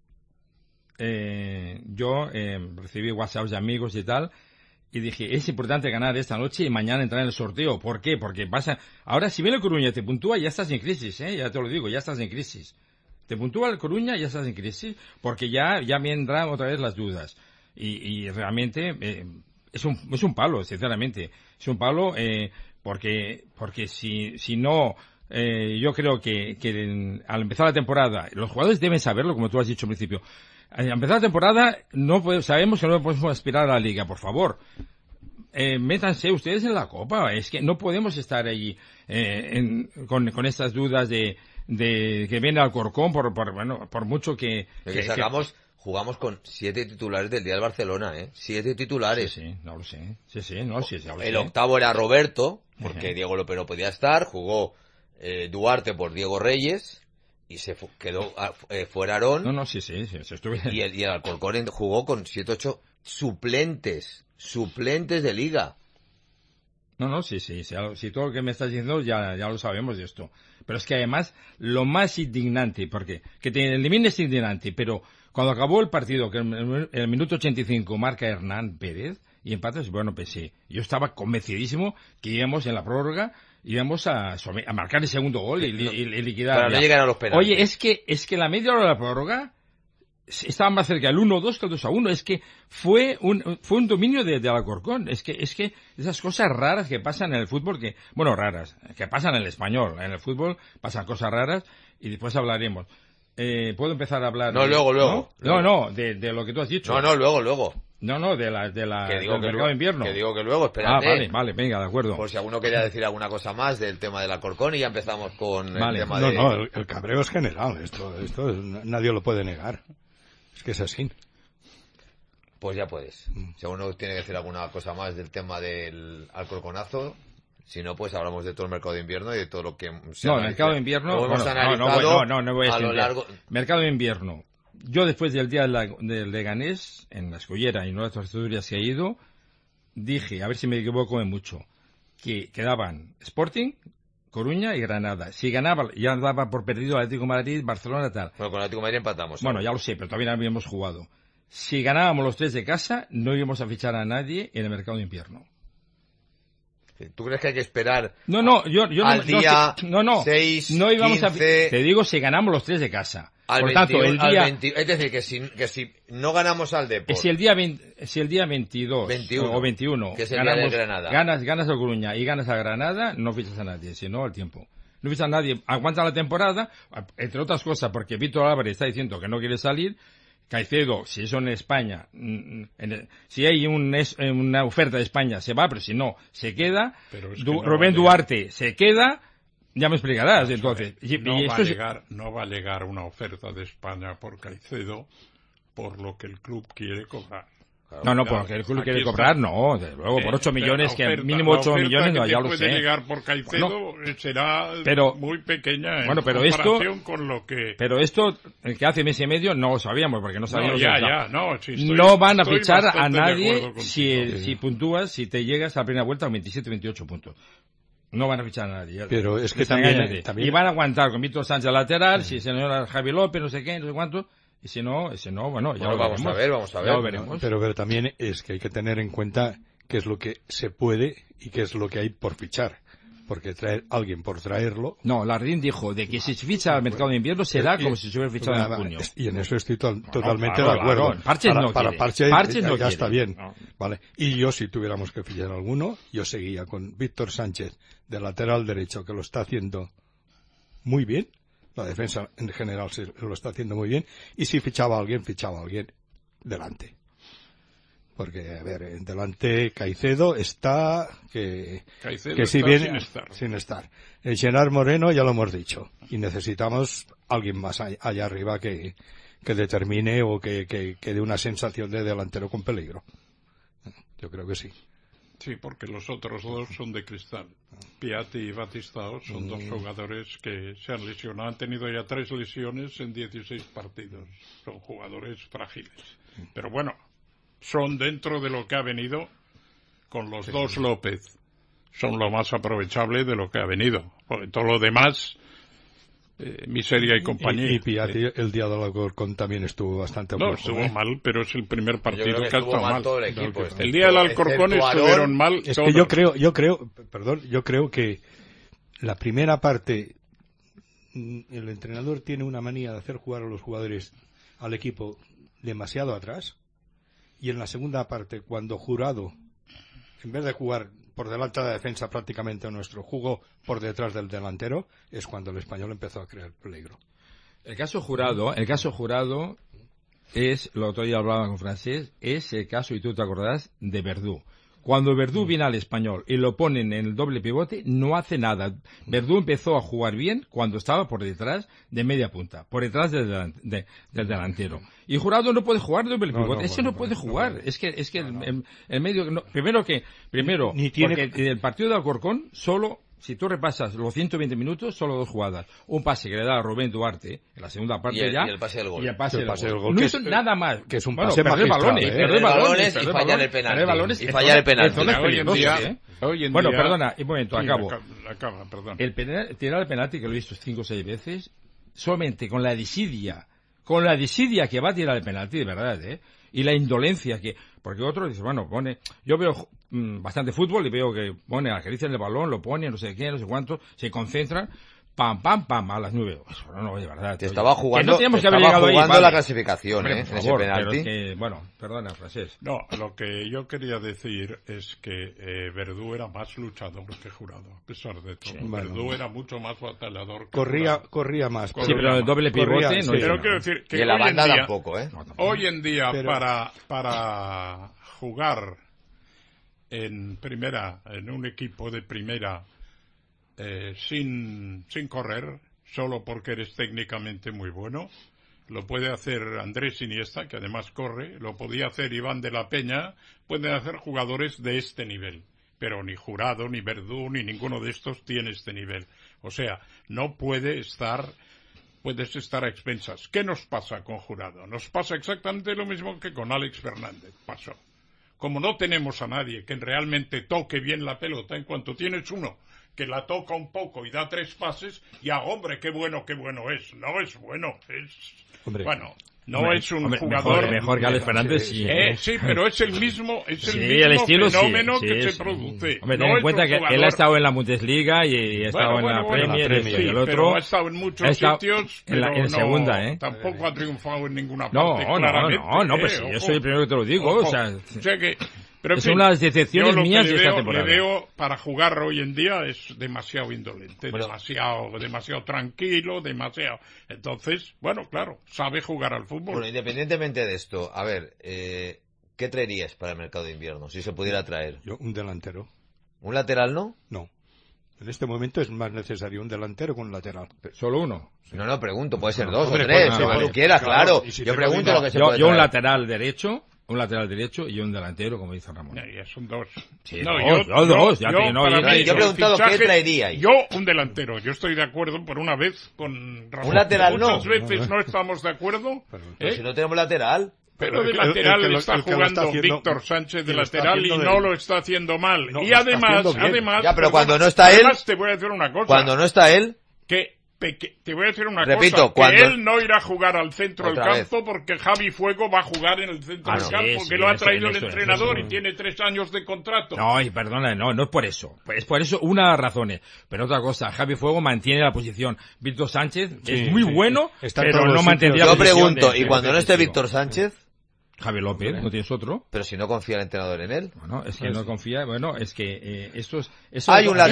yo recibí WhatsApps de amigos y tal, y dije, es importante ganar esta noche y mañana entrar en el sorteo. ¿Por qué? Porque ahora si viene el Coruña y te puntúa, ya estás en crisis, ya te lo digo, ya estás en crisis. Te puntúa el Coruña, ya estás en crisis, porque ya vendrán otra vez las dudas. Y realmente es un palo, sinceramente. Es un palo porque si no yo creo que al empezar la temporada, los jugadores deben saberlo, como tú has dicho al principio. Al empezar la temporada, sabemos que no podemos aspirar a la Liga, por favor. Métanse ustedes en la Copa. Es que no podemos estar allí con estas dudas de que viene Alcorcón por mucho que jugamos con 7 titulares del día del Barcelona, 7 titulares. Sí, no lo sé. El octavo era Roberto, porque Diego López no podía estar, jugó Duarte por Diego Reyes y se quedó fuera Aarón. No, sí, estuve. Y el Alcorcón jugó con 7-8 suplentes de Liga. No, sí, si todo lo que me estás diciendo ya lo sabemos de esto. Pero es que además, lo más indignante, porque que te elimine es indignante, pero cuando acabó el partido, que en el minuto 85 marca Hernán Pérez, y empatas, bueno, pues sí, yo estaba convencidísimo que íbamos en la prórroga, íbamos a marcar el segundo gol y liquidar. Para no llegar a los penaltis. Oye, es que la media hora de la prórroga estaba más cerca el 1-2 que el 2-1. Es que fue un dominio de Alcorcón. Es que esas cosas raras que pasan en el fútbol, que pasan en el español. En el fútbol pasan cosas raras y después hablaremos. ¿Puedo empezar a hablar? No, luego. No, de lo que tú has dicho. No, luego. No, del mercado de invierno. Que digo que luego, espérate. Vale, venga, de acuerdo. Por si alguno quería decir alguna cosa más del tema del Alcorcón y ya empezamos con el tema de... No, el cabreo es general. Esto nadie lo puede negar. Es que es así. Pues ya puedes. Si alguno tiene que decir alguna cosa más del tema del Alcorconazo, si no, pues hablamos de todo el mercado de invierno y de todo lo que... el mercado de invierno... no voy a decir largo. Mercado de invierno. Yo después del día del Leganés, en la Escollera y en otras tertulias que he ido, dije, a ver si me equivoco en mucho, que quedaban Sporting, Coruña y Granada. Si ganaba, ya daba por perdido Atlético de Madrid, Barcelona, tal. Bueno, con Atlético de Madrid empatamos. Bueno, ya lo sé, pero todavía no habíamos jugado. Si ganábamos los 3 de casa, no íbamos a fichar a nadie en el mercado de invierno. ¿Tú crees que hay que esperar yo al día 6, no íbamos 15... Te digo si ganamos los 3 de casa. Por tanto, el día... es decir, que si no ganamos al Depor... Si el día 22 o 21 que es el día de Granada, ganas a Coruña y ganas a Granada, no fichas a nadie, sino al tiempo. No fichas a nadie, aguanta la temporada, entre otras cosas, porque Víctor Álvarez está diciendo que no quiere salir. Caicedo, si eso en España, si hay una oferta de España, se va, pero si no, se queda. Rubén Duarte se queda. Ya me explicarás, entonces. No va a llegar una oferta de España por Caicedo por lo que el club quiere cobrar. No, por lo que el club quiere cobrar, no. Desde luego, por 8 millones, que mínimo 8 millones, no, ya lo sé. puede llegar por Caicedo será muy pequeña en comparación con lo que... Pero esto, el que hace mes y medio, no lo sabíamos, porque no sabíamos... No van a fichar a nadie si puntúas, si te llegas a la primera vuelta a 27, 28 puntos. No van a fichar a nadie. Pero es que también... Y van a aguantar con Víctor Sánchez lateral, si el señor Javi López, no sé qué, no sé cuánto... Y si no, bueno, ya lo veremos. Vamos a ver. Ya lo veremos. Pero también es que hay que tener en cuenta qué es lo que se puede y qué es lo que hay por fichar. Porque traer a alguien por traerlo... No, Lardín dijo de que si se ficha al mercado de invierno será como si se hubiera fichado en junio. Y en eso estoy totalmente de acuerdo. Claro, Parches ya está bien. No. Vale. Y yo, si tuviéramos que fichar alguno, yo seguía con Víctor Sánchez de lateral derecho, que lo está haciendo muy bien. La defensa en general lo está haciendo muy bien. Y si fichaba a alguien delante. Porque, a ver, delante Caicedo está sin estar. El Gerard Moreno ya lo hemos dicho. Y necesitamos alguien más allá arriba que determine o que dé una sensación de delantero con peligro. Yo creo que sí. Sí, porque los otros dos son de cristal. Piatti y Batistao son dos jugadores que se han lesionado. Han tenido ya 3 lesiones en 16 partidos. Son jugadores frágiles. Pero bueno, son dentro de lo que ha venido con los dos López. Son lo más aprovechable de lo que ha venido. Porque todo lo demás... miseria y compañía. Y Piatti el día del Alcorcón también estuvo bastante mal. No, estuvo mal, pero es el primer partido que ha estado mal. Todo el equipo, el día del Alcorcón estuvieron mal es todos. Que yo creo que la primera parte el entrenador tiene una manía de hacer jugar a los jugadores al equipo demasiado atrás, y en la segunda parte, cuando Jurado, en vez de jugar por delante de la defensa prácticamente nuestro, jugó por detrás del delantero, es cuando el Español empezó a crear peligro. El caso Jurado es, lo otro día hablaba con Francés, es el caso, y tú te acordarás, de Verdú. Cuando Verdú viene al Español y lo ponen en el doble pivote, no hace nada. Verdú empezó a jugar bien cuando estaba por detrás de media punta, por detrás del delantero. Y Jurado no puede jugar doble pivote, ese no puede jugar. Es que el medio, primero, Ni tiene... porque el partido de Alcorcón solo... Si tú repasas los 120 minutos, solo 2 jugadas. Un pase que le da a Rubén Duarte en la segunda parte y el pase del gol. Y el pase del gol. No hizo nada más. Que es un pase perder magistral, balones, y fallar el penalti. Y fallar el penalti. Hoy en bueno, día... perdona, un momento, sí, acabo. Acaba, perdón. Tirar el penalti, que lo he visto 5 o 6 veces, solamente con la desidia que va a tirar el penalti, de verdad, y la indolencia que... Porque otro dice, bueno, yo veo bastante fútbol y veo que pone, acarician el balón, lo pone, no sé qué, no sé cuánto, se concentran, pam, a las 9. Eso no, de verdad. Te estaba jugando, que no que haber llegado ahí, la clasificación, en ese penalti. Perdona, Francés. No, lo que yo quería decir es que Verdú era más luchador que Jurado, a pesar de todo. Sí, Verdú era mucho más batallador que Jurado. Corría más. Sí, pero el doble pivote no. Pero quiero decir que y en la banda tampoco, Hoy en día, para jugar en primera, en un equipo de primera, sin correr, solo porque eres técnicamente muy bueno, lo puede hacer Andrés Iniesta, que además corre, lo podía hacer Iván de la Peña, pueden hacer jugadores de este nivel, pero ni Jurado, ni Verdú, ni ninguno de estos tiene este nivel. O sea, no puedes estar a expensas. ¿Qué nos pasa con Jurado? Nos pasa exactamente lo mismo que con Alex Fernández. Pasó. Como no tenemos a nadie que realmente toque bien la pelota, en cuanto tienes uno que la toca un poco y da 3 pases, ya, hombre, qué bueno es. No es bueno, es un jugador... Mejor que Alex Fernández, sí. Sí, pero es el mismo estilo, fenómeno que se produce. Hombre, ten en cuenta que él ha estado en la Bundesliga y ha estado en la Premier, y el otro... pero ha estado en muchos sitios, pero en segunda, tampoco ha triunfado en ninguna parte, No, pues sí, yo soy el primero que te lo digo, o sea que... Pero, son unas decepciones mías de esta temporada. Le veo, para jugar hoy en día, es demasiado indolente, demasiado tranquilo, demasiado... Entonces, bueno, claro, sabe jugar al fútbol. Bueno, independientemente de esto, a ver, ¿qué traerías para el mercado de invierno, si se pudiera traer? Yo, un delantero. ¿Un lateral no? No. En este momento es más necesario un delantero que un lateral. ¿Solo uno? No, pregunto, puede ser 2 o 3, como tú quieras, claro. Si yo pregunto lo que se puede traer. Yo un lateral derecho y un delantero, como dice Ramón. Ya son 2. Sí, dos. Yo he preguntado qué traeríais. Yo un delantero. Yo estoy de acuerdo por una vez con Ramón. Un lateral no. Muchas veces no estamos de acuerdo. Pero si no tenemos lateral. Pero de lateral está jugando Víctor Sánchez de lateral y no lo está haciendo mal. Y además... Ya, pero cuando no está él... Además te voy a decir una cosa. Cuando no está él... Te voy a decir una Repito, cosa, que él no irá a jugar al centro del campo porque Javi Fuego va a jugar en el centro del campo, porque lo ha traído el entrenador y tiene 3 años de contrato. No, y perdona, no es por eso. Es por eso una de las razones. Pero otra cosa, Javi Fuego mantiene la posición. Víctor Sánchez es muy bueno, pero no mantendría la posición. Yo pregunto, ¿y cuando no esté Víctor Sánchez? Javi López, ¿no tienes otro? Pero si no confía el entrenador en él. Bueno, es que no confía, es que hay un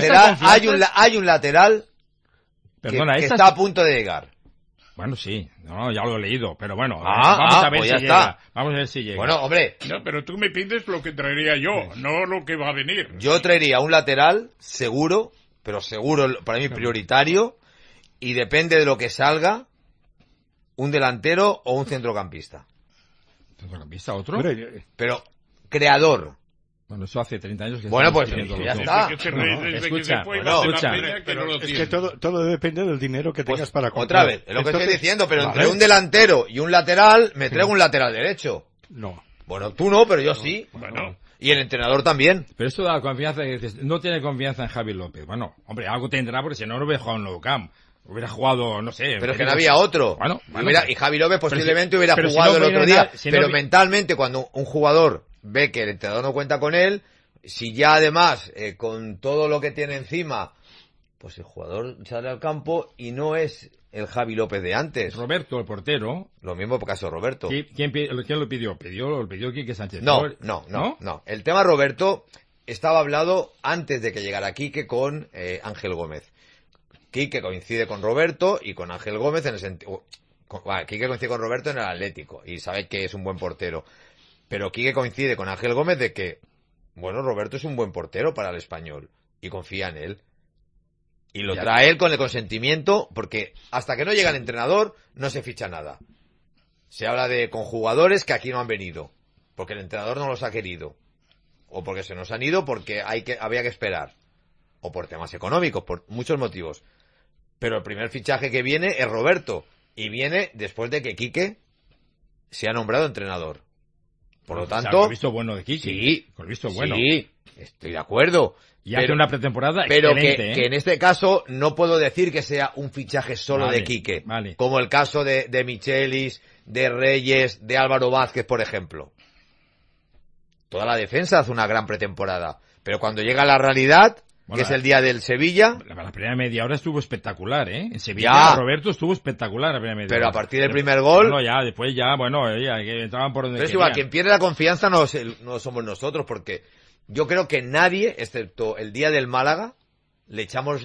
lateral Perdona, que está a punto de llegar. Bueno, sí, ya lo he leído, pero bueno, vamos a ver pues si llega. Vamos a ver si llega. Bueno, hombre. No, pero tú me pides lo que traería yo, no lo que va a venir. Yo traería un lateral, seguro, pero seguro para mí prioritario, y depende de lo que salga, un delantero o un centrocampista. ¿Centrocampista otro? Pero creador. Bueno, eso hace 30 años que... Bueno, pues ya está. Escucha. Es que todo depende del dinero que tengas para comprar. Otra vez, es lo que estoy diciendo, pero entre un delantero y un lateral, me traigo un lateral derecho. No. Bueno, tú no, pero yo sí. Bueno. Y el entrenador también. Pero esto da confianza, que dices, no tiene confianza en Javi López. Bueno, hombre, algo tendrá porque si no hubiera jugado en Nou Camp. Hubiera jugado, no sé... Pero es que no había otro. Y Javi López posiblemente hubiera jugado el otro día. Pero mentalmente, cuando un jugador ve que el entrenador no cuenta con él, si ya además, con todo lo que tiene encima, pues el jugador sale al campo y no es el Javi López de antes. Roberto, el portero. Lo mismo por caso de Roberto. ¿Quién lo pidió? ¿Lo pidió Quique Sánchez? No. El tema Roberto estaba hablado antes de que llegara Quique con Ángel Gómez. Quique coincide con Roberto y con Ángel Gómez en el sentido... Quique coincide con Roberto en el Atlético y sabe que es un buen portero. Pero Quique coincide con Ángel Gómez de que, bueno, Roberto es un buen portero para el Español y confía en él. Y lo trae él con el consentimiento, porque hasta que no llega el entrenador no se ficha nada. Se habla con jugadores que aquí no han venido, porque el entrenador no los ha querido. O porque se nos han ido porque había que esperar. O por temas económicos, por muchos motivos. Pero el primer fichaje que viene es Roberto. Y viene después de que Quique se ha nombrado entrenador. Por lo tanto... Con el visto bueno de Quique. Sí. Con el visto bueno. Sí, estoy de acuerdo. Y hace una pretemporada pero excelente, que en este caso no puedo decir que sea un fichaje solo de Quique. Vale. Como el caso de Michelis, de Reyes, de Álvaro Vázquez, por ejemplo. Toda la defensa hace una gran pretemporada. Pero cuando llega la realidad, que es el día del Sevilla... La primera media hora estuvo espectacular, ¿eh? En Sevilla, Roberto estuvo espectacular la primera media hora. Pero a partir del primer gol... No, ya, después ya, bueno, que entraban por donde Pero es querían. igual, quien pierde la confianza no somos nosotros, porque yo creo que nadie, excepto el día del Málaga, le echamos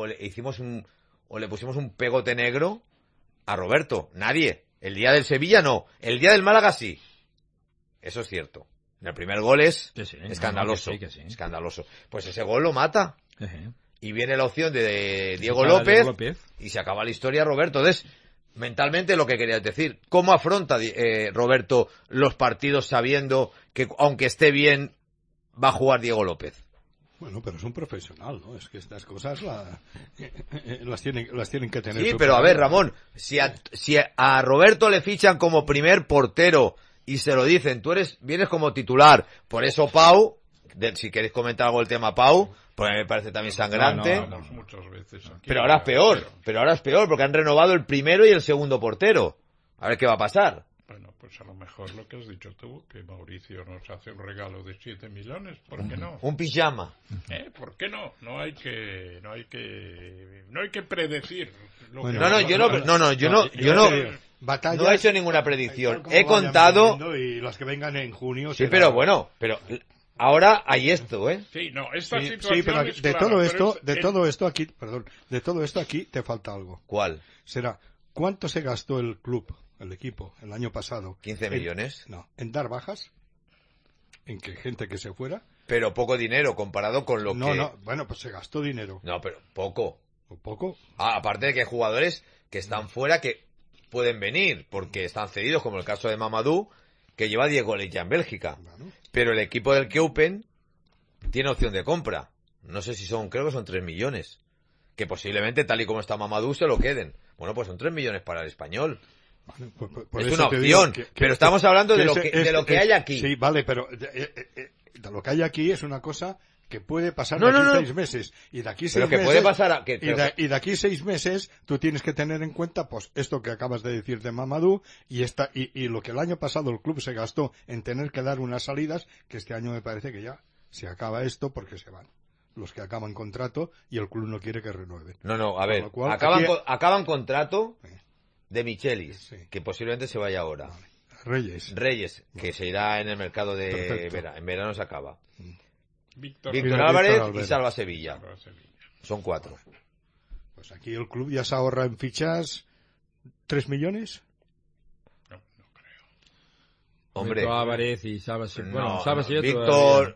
le pusimos un pegote negro a Roberto. Nadie. El día del Sevilla no. El día del Málaga sí. Eso es cierto. El primer gol es escandaloso. Que sí. Escandaloso. Pues ese gol lo mata. Y viene la opción de Diego Diego López López y se acaba la historia Roberto. Entonces, mentalmente lo que querías decir, ¿cómo afronta Roberto los partidos sabiendo que aunque esté bien va a jugar Diego López? Bueno, pero es un profesional, ¿no? Es que estas cosas las tienen que tener. Sí, pero a ver, Ramón, si a Roberto le fichan como primer portero y se lo dicen, vienes como titular, por eso Pau, si queréis comentar algo del tema Pau, pues me parece también sangrante. No, muchas veces aquí, pero ahora es peor, porque han renovado el primero y el segundo portero. A ver qué va a pasar. Bueno, pues a lo mejor lo que has dicho tú, que Mauricio nos hace un regalo de 7 millones, ¿por qué no? Un pijama. ¿Por qué no? No hay que predecir. No he hecho ninguna predicción. He contado y las que vengan en junio. Sí, pero bueno, ahora hay esto, ¿eh? Sí, no, esta situación sí, pero es de clara, todo esto aquí te falta algo. ¿Cuál? Será ¿cuánto se gastó el club, el equipo, el año pasado? 15 millones. En dar bajas, en que gente que se fuera. Pero poco dinero comparado con lo que... No, bueno, pues se gastó dinero. No, pero poco. ¿Poco? Aparte de que hay jugadores que están fuera que pueden venir, porque están cedidos, como el caso de Mamadou, que lleva Diego Leite en Bélgica. Bueno. Pero el equipo del Keupen tiene opción de compra. No sé si creo que son 3 millones. Que posiblemente, tal y como está Mamadou, se lo queden. Bueno, pues son 3 millones para el Español. Vale, por es una opción, pero estamos hablando de lo que hay aquí. Sí, vale, pero de lo que hay aquí es una cosa que puede pasar de aquí 6 meses. Y de aquí 6 meses... puede pasar y de aquí 6 meses tú tienes que tener en cuenta pues esto que acabas de decir de Mamadou y lo que el año pasado el club se gastó en tener que dar unas salidas, que este año me parece que ya se acaba esto porque se van los que acaban contrato y el club no quiere que renueven. No, a ver, acaban contrato de Michelis, que posiblemente se vaya ahora. Vale. Reyes, que se irá en el mercado de verano. En verano se acaba. Víctor Álvarez y Salva Sevilla. Son 4. Pues aquí el club ya se ahorra en fichas 3 millones. No creo. Hombre. Víctor Álvarez y Salva Sevilla. Bueno, Salva Sevilla Víctor...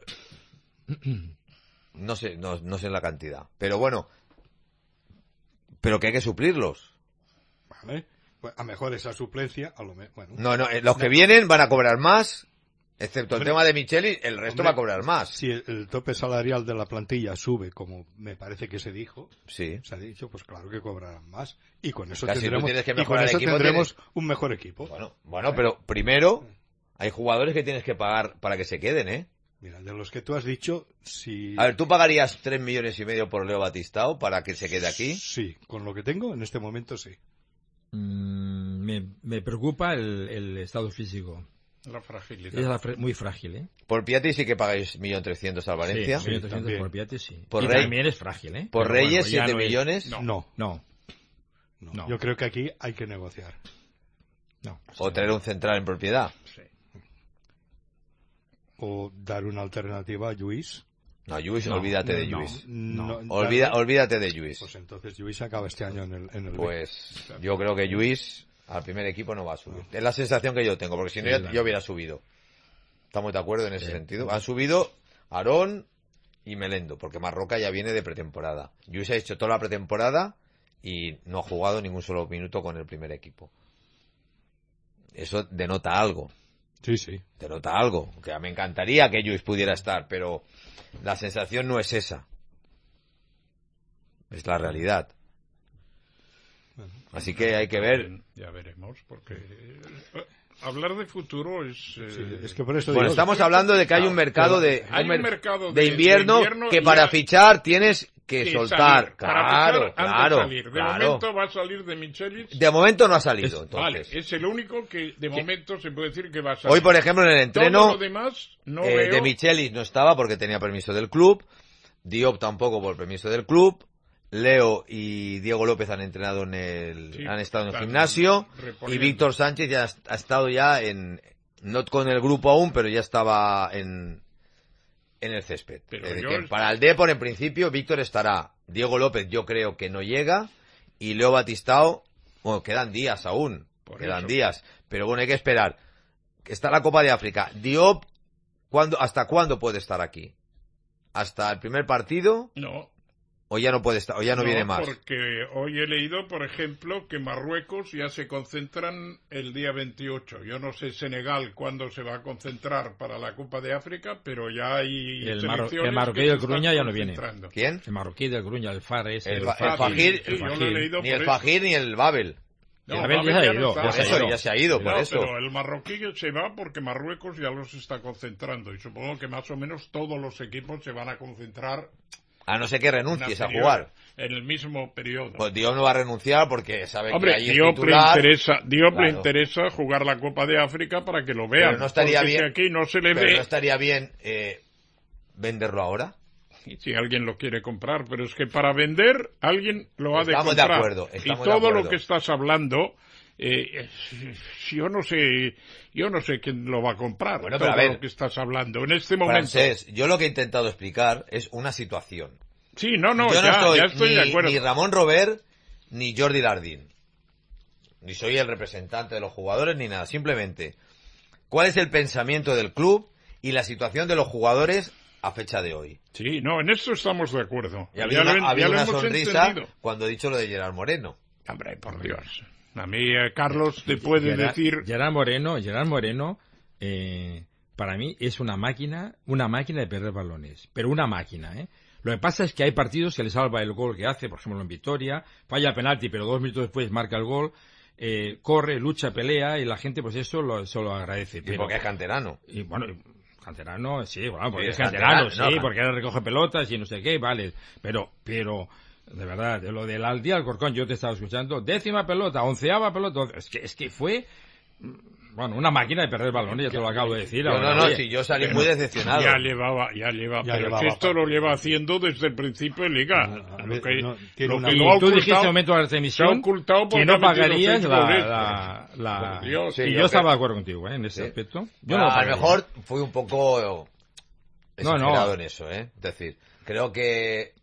No sé la cantidad. Pero bueno. Pero que hay que suplirlos. Vale. Pues a mejor esa suplencia, a lo mejor. Bueno. No, los que vienen van a cobrar más. Excepto el tema de Micheli, el resto va a cobrar más. Si el tope salarial de la plantilla sube, como me parece que se dijo, se ha dicho, pues claro que cobrarán más. Y con eso Casi tendremos un mejor equipo. Bueno, pero primero hay jugadores que tienes que pagar para que se queden, ¿eh? Mira, de los que tú has dicho, si... A ver, ¿tú pagarías 3,5 millones por Leo Batistao para que se quede aquí? Sí, con lo que tengo, en este momento sí. Me preocupa el estado físico. La fragilidad. Es muy frágil, ¿eh? Por Piatti sí que pagáis 1.300.000 al Valencia. Sí, 1.300.000 por Piatti sí. Por también es frágil, ¿eh? Por Reyes, 7 millones. No. Yo creo que aquí hay que negociar. O traer un central en propiedad. Sí. O dar una alternativa a Lluís. No, Lluís, olvídate de Lluís. Olvídate Olvídate de Lluís. Pues entonces Lluís acaba este año en el Pues yo creo que Lluís al primer equipo no va a subir. Es la sensación que yo tengo, porque si no yo hubiera subido. ¿Estamos de acuerdo en ese sentido? Han subido Aarón y Melendo, porque Marroca ya viene de pretemporada. Lluís ha hecho toda la pretemporada y no ha jugado ningún solo minuto con el primer equipo. Eso denota algo. Sí. Denota algo. Que me encantaría que Lluís pudiera estar, pero la sensación no es esa. Es la realidad. Así que hay que ver. Ya veremos, porque hablar de futuro es... es que por eso bueno, digo, estamos hablando de que hay un mercado de invierno que ya para fichar tienes que sí, soltar. Salir. Claro. Claro. Momento va a salir de Michelis. De momento no ha salido. Vale, es el único que de momento se puede decir que va a salir. Hoy, por ejemplo, en el entreno todo lo demás, no veo... de Michelis no estaba porque tenía permiso del club. Diop tampoco por permiso del club. Leo y Diego López han entrenado han estado en el gimnasio, y Víctor Sánchez ya ha estado ya no con el grupo aún, pero ya estaba en el césped. Para el Depor, en principio, Víctor estará. Diego López yo creo que no llega, y Leo Batistao, bueno, quedan días aún, días, pero bueno, hay que esperar. Está la Copa de África. Diop, ¿hasta cuándo puede estar aquí? ¿Hasta el primer partido? No. ¿O ya no puede estar, o ya no viene más? Porque hoy he leído, por ejemplo, que Marruecos ya se concentran el día 28. Yo no sé Senegal cuándo se va a concentrar para la Copa de África, pero ya hay el marroquí del Coruña ya no viene. ¿Quién? El marroquí del Coruña, el Fares. El Fajir, ni el Fajir ni el Babel. No, Babel ya se ha ido. Por eso. Pero el marroquí se va porque Marruecos ya los está concentrando. Y supongo que más o menos todos los equipos se van a concentrar... A no ser que renuncies a jugar. En el mismo periodo. Pues Diop no va a renunciar porque sabe que ahí es titular. Diop le interesa jugar la Copa de África para que lo vean. Pero no estaría bien, si aquí no se le ve... no estaría bien venderlo ahora. Y si alguien lo quiere comprar, pero es que para vender alguien lo ha de comprar. Estamos de acuerdo. Y todo lo que estás hablando... yo no sé quién lo va a comprar. Bueno, todo pero a ver, lo que estás hablando en este momento. Francés, yo lo que he intentado explicar es una situación. Sí, no, yo ya estoy de acuerdo. Ni Ramón Robert ni Jordi Lardín, ni soy el representante de los jugadores ni nada. Simplemente, ¿cuál es el pensamiento del club y la situación de los jugadores a fecha de hoy? Sí, no, en esto estamos de acuerdo. Y había una sonrisa entendido cuando he dicho lo de Gerard Moreno. Hombre, por Dios. A mí, Carlos, te puede decir... Gerard Moreno, para mí es una máquina de perder balones. Pero una máquina, ¿eh? Lo que pasa es que hay partidos que le salva el gol que hace, por ejemplo en Vitoria, falla el penalti, pero 2 minutos después marca el gol, corre, lucha, pelea, y la gente pues eso lo agradece. Y porque es canterano. Y bueno, canterano, sí, bueno, porque es canterano, sí, porque él recoge pelotas y no sé qué, vale. Pero... De verdad, de lo del Aldea Alcorcón, yo te estaba escuchando, 10ª pelota, 11ª pelota, es que fue, bueno, una máquina de perder balones, ya te lo acabo de decir. Sí, yo salí muy decepcionado. Ya llevaba, pero si esto lo lleva haciendo desde el principio de Liga. Tú dijiste en el momento de la transmisión que no pagarías y yo estaba de acuerdo contigo, en ese aspecto. A lo mejor fui un poco exagerado en eso, Es decir, creo que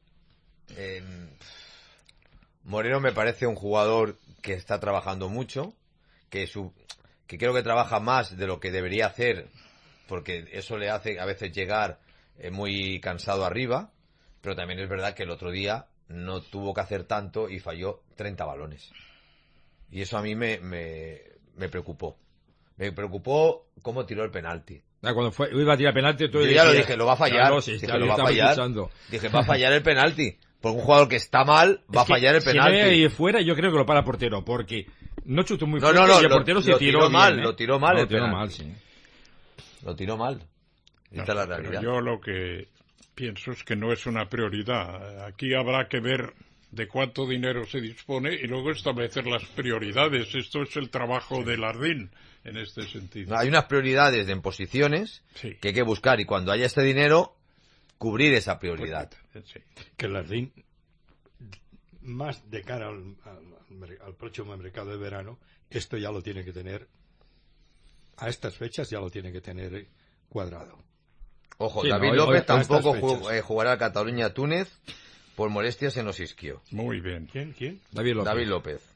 Moreno me parece un jugador que está trabajando mucho, que creo que trabaja más de lo que debería hacer, porque eso le hace a veces llegar muy cansado arriba, pero también es verdad que el otro día no tuvo que hacer tanto y falló 30 balones. Y eso a mí me preocupó. Me preocupó cómo tiró el penalti. Cuando iba a tirar penalti, yo ya lo dije, lo va a fallar. Dije, va a fallar el penalti. Porque un jugador que está mal va a fallar el penalti. Si no hay fuera, yo creo que lo para el portero, porque no chutó muy fuerte y el portero se tiró mal. Bien, Lo tiró mal el penalti. Sí. Lo tiró mal. Esta es la realidad. Yo lo que pienso es que no es una prioridad. Aquí habrá que ver de cuánto dinero se dispone y luego establecer las prioridades. Esto es el trabajo de Lardín en este sentido. Hay unas prioridades en posiciones que hay que buscar y cuando haya este dinero cubrir esa prioridad. Que Lardín, más de cara al próximo mercado de verano, esto ya lo tiene que tener, a estas fechas ya lo tiene que tener cuadrado. Ojo, Sí, David no, López hoy- tampoco estas fechas. jugará a Cataluña-Túnez por molestias en los isquios. Muy bien. ¿Quién? David López. David López.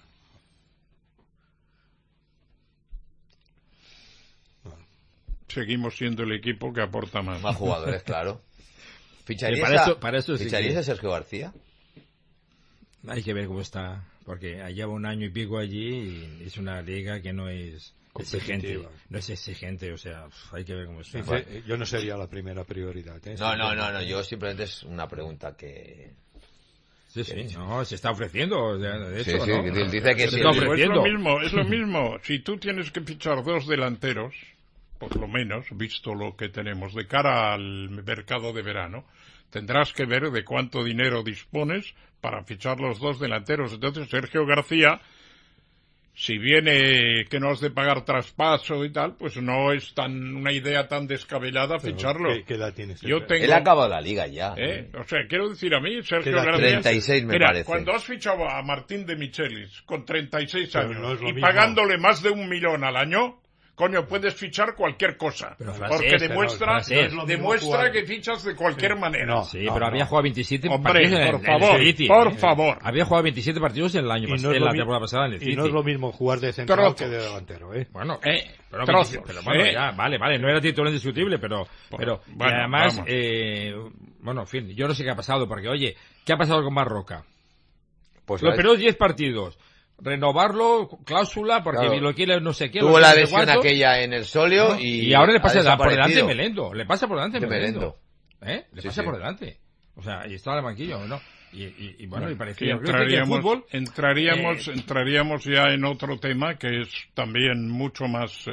Seguimos siendo el equipo que aporta más. Más jugadores, claro. ¿Ficharías, para eso sí ¿ficharías que- a Sergio García? Hay que ver cómo está, porque lleva un año y pico allí y es una liga que no es exigente. Competitiva. No es exigente, o sea, hay que ver cómo está. Yo no sería la primera prioridad. ¿eh? No, yo simplemente es una pregunta que... Sí, no, se está ofreciendo, de hecho, Sí, ¿no? dice que se sí. está Digo, ofreciendo. es lo mismo. Si tú tienes que fichar 2 delanteros, por lo menos, visto lo que tenemos de cara al mercado de verano, tendrás que ver de cuánto dinero dispones para fichar los 2 delanteros. Entonces, Sergio García, si viene que no has de pagar traspaso y tal, pues no es una idea tan descabellada Pero, ficharlo. ¿qué edad tienes? Yo tengo... Él ha acabado la liga ya. O sea, quiero decir a mí, Sergio ¿Qué edad García... 36 me Mira, parece. cuando has fichado a Martín de Michelis con 36 Pero años no es lo y mismo. pagándole más de 1 millón al año, coño, puedes fichar cualquier cosa. Pero francés, porque pero demuestra, francés. No es lo mismo demuestra jugar. que fichas de cualquier manera. No. Sí, pero había jugado 27 Hombre, partidos en por el favor, City, por ¿eh? favor. Había jugado 27 partidos en el año Y no pasado, es en lo la mi- temporada pasada en el City. Y no es lo mismo jugar de central Trozos. que de delantero, ¿eh? Bueno, pero, Trozos, pero bueno, ya, vale, no era título indiscutible, pero Bueno, y además, vamos. en fin, yo no sé qué ha pasado, porque oye, ¿qué ha pasado con Marroca? Pues Los primeros 10 partidos, renovarlo, cláusula, porque Claro. lo quiere no sé qué. tuvo lo la quiere no sé lesión cuánto. aquella en el Solio No, y ahora le ha pasa por delante desaparecido. Melendo, le pasa por delante De Melendo. Melendo. Le Sí, pasa sí. por delante. O sea, y está en el banquillo, ¿no? Y bueno, y Que parecía, yo creo que el fútbol... entraríamos ya en otro tema que es también mucho más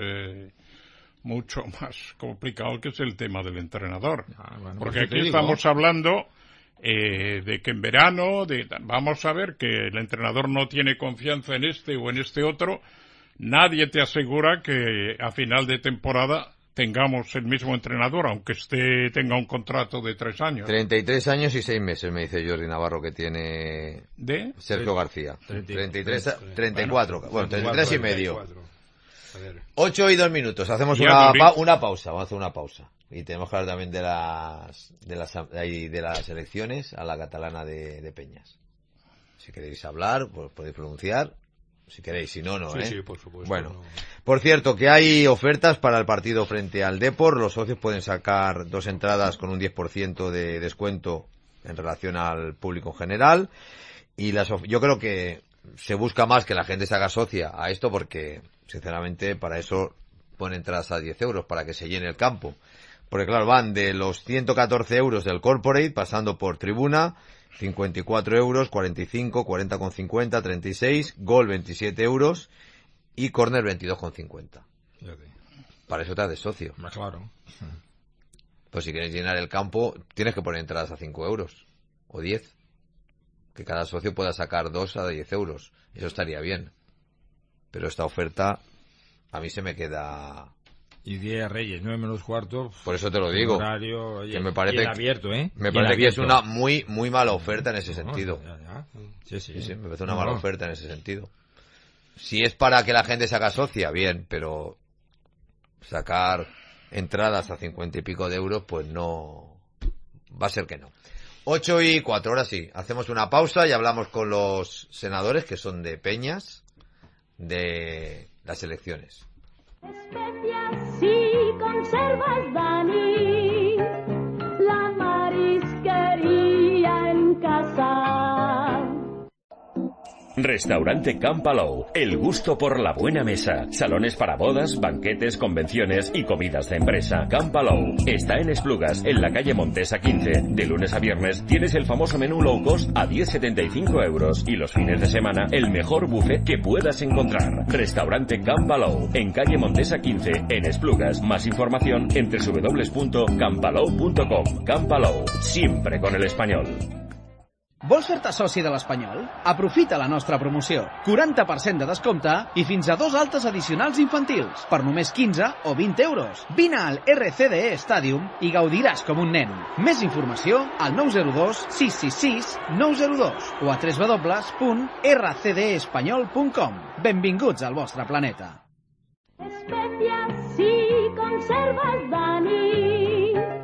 complicado, que es el tema del entrenador. Bueno, Porque pues te aquí digo. estamos hablando de que en verano vamos a ver que el entrenador no tiene confianza en este o en este otro. Nadie te asegura que a final de temporada tengamos el mismo entrenador, aunque tenga un contrato de 3 años. 33 años y 6 meses, me dice Jordi Navarro, que tiene ¿De? Sergio García. 34, bueno, 33 y 34. medio. A ver. 8 y 2 minutos. Hacemos Ya, una pausa. Vamos a hacer una pausa. Y tenemos que hablar también de las elecciones a la catalana de Peñas. Si queréis hablar, pues podéis pronunciar. Si queréis, si no, no, ¿eh? Sí, por supuesto. Bueno, no. por cierto, que hay ofertas para el partido frente al Depor. Los socios pueden sacar 2 entradas con un 10% de descuento en relación al público en general. Y yo creo que se busca más que la gente se haga socia a esto porque, sinceramente, para eso ponen entradas a 10 euros, para que se llene el campo. Porque claro, van de los 114 euros del Corporate, pasando por tribuna, 54 euros, 45, 40,50, 36, gol 27 euros y córner 22,50. Para eso te haces socio. Más claro. Pues si quieres llenar el campo, tienes que poner entradas a 5 euros o 10. Que cada socio pueda sacar 2 a 10 euros. Eso estaría bien. Pero esta oferta a mí se me queda... Y 10 Reyes, 9 menos cuarto. Por eso te lo digo. Horario, oye, Que me parece, y el abierto, ¿eh? me Y parece el que es abierto. una muy mala oferta en ese sentido. Ya. Sí. Sí, me parece una mala oferta en ese sentido. Si es para que la gente se haga socia, bien, pero sacar entradas a 50 y pico de euros, pues no... Va a ser que no. 8 y 4, ahora sí. Hacemos una pausa y hablamos con los senadores, que son de Peñas, de las elecciones. Especias si conservas, Dani, la marisquería en casa. Restaurante Can Palou, el gusto por la buena mesa. Salones para bodas, banquetes, convenciones y comidas de empresa. Can Palou está en Esplugas, en la calle Montesa 15. De lunes a viernes tienes el famoso menú low cost a 10,75 euros y los fines de semana el mejor buffet que puedas encontrar. Restaurante Can Palou, en calle Montesa 15, en Esplugas. Más información en www.campalou.com. Can Palou, siempre con el español. Vols fer-te soci de l'Espanyol? Aprofita la nostra promoció. 40% de descompte i fins a 2 altes addicionals infantils per només 15 o 20 euros. Vine al RCDE Stadium i gaudiràs com un nen. Més informació al 902 666 902 o a www.rcdeespanyol.com. Benvinguts al vostre planeta. Especias si conservas, Dani,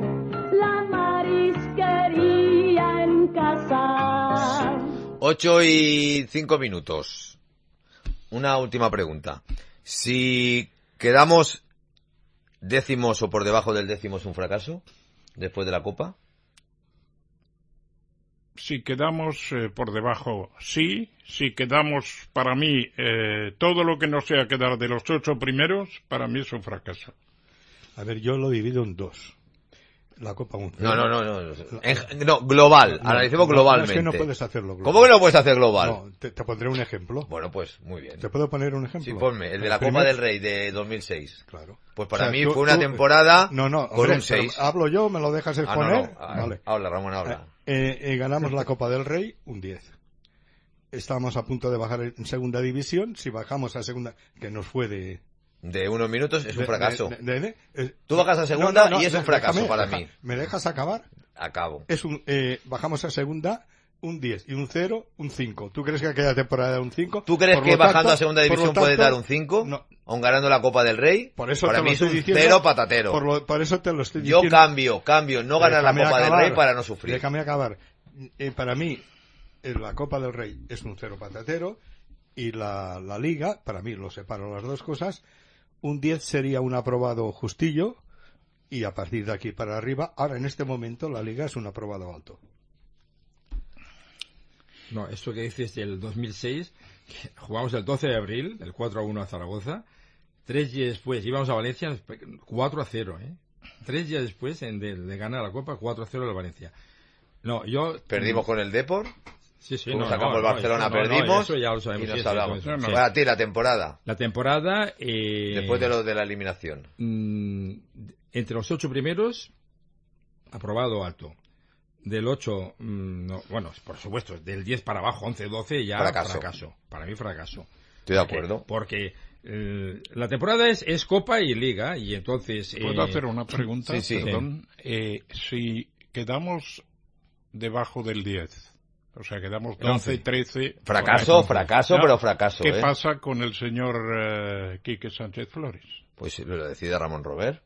8:05. Una última pregunta. Si quedamos décimos o por debajo del décimo, ¿es un fracaso después de la Copa? Si quedamos por debajo, sí. Si quedamos, para mí, todo lo que no sea quedar de los 8 primeros, para mí es un fracaso. A ver, yo lo divido en 2. La Copa Mundial. No, global. Analicemos globalmente. Es que no puedes hacerlo global. ¿Cómo que no puedes hacer global? No, te pondré un ejemplo. Bueno, pues, muy bien. ¿Te puedo poner un ejemplo? Sí, ponme. El de la Copa del Rey de 2006. Claro. Pues para mí fue una temporada con un 6. Hablo yo, ¿me lo dejas exponer? Vale. Habla, Ramón, habla. Ganamos la Copa del Rey, un 10. Estábamos a punto de bajar en segunda división. Si bajamos a segunda, que nos fue de unos minutos, es un fracaso. Tú no, bajas a segunda no, y es un fracaso para mí. ¿Me dejas acabar? Acabo. Bajamos a segunda, un 10 y un 0, un 5. ¿Tú crees que aquella temporada era un 5? ¿Tú crees que bajando a segunda división puedes dar un 5? No. Aun ganando la Copa del Rey. Por eso para te mí lo es un estoy diciendo, 0 patatero. Por eso te lo estoy diciendo. Yo cambio, no ganar la Copa del Rey para no sufrir. Déjame acabar. Para mí, la Copa del Rey es un 0 patatero y la Liga, para mí, lo separo las dos cosas. Un 10 sería un aprobado justillo y a partir de aquí para arriba, ahora en este momento la Liga es un aprobado alto. No, esto que dices del 2006, jugamos el 12 de abril, el 4-1 a Zaragoza, 3 días después íbamos a Valencia, 4-0, 3 días después de ganar la Copa, 4-0 al Valencia. No, Perdimos con el Depor. Sí, sacamos el Barcelona, perdimos. Eso ya lo sabemos. Y nos hablamos. A ti, la temporada. La temporada. Después de la eliminación. Entre los 8 primeros, aprobado alto. Del 8, por supuesto, del 10 para abajo, 11, 12, ya fracaso. Para mí, fracaso. Estoy de acuerdo. Porque la temporada es Copa y Liga, y entonces. ¿Puedo hacer una pregunta? Sí. Perdón. Si quedamos debajo del 10. O sea, quedamos 12, 13... Fracaso, ¿no? pero fracaso. ¿Qué pasa con el señor Quique Sánchez Flores? Pues lo decide Ramón Robert.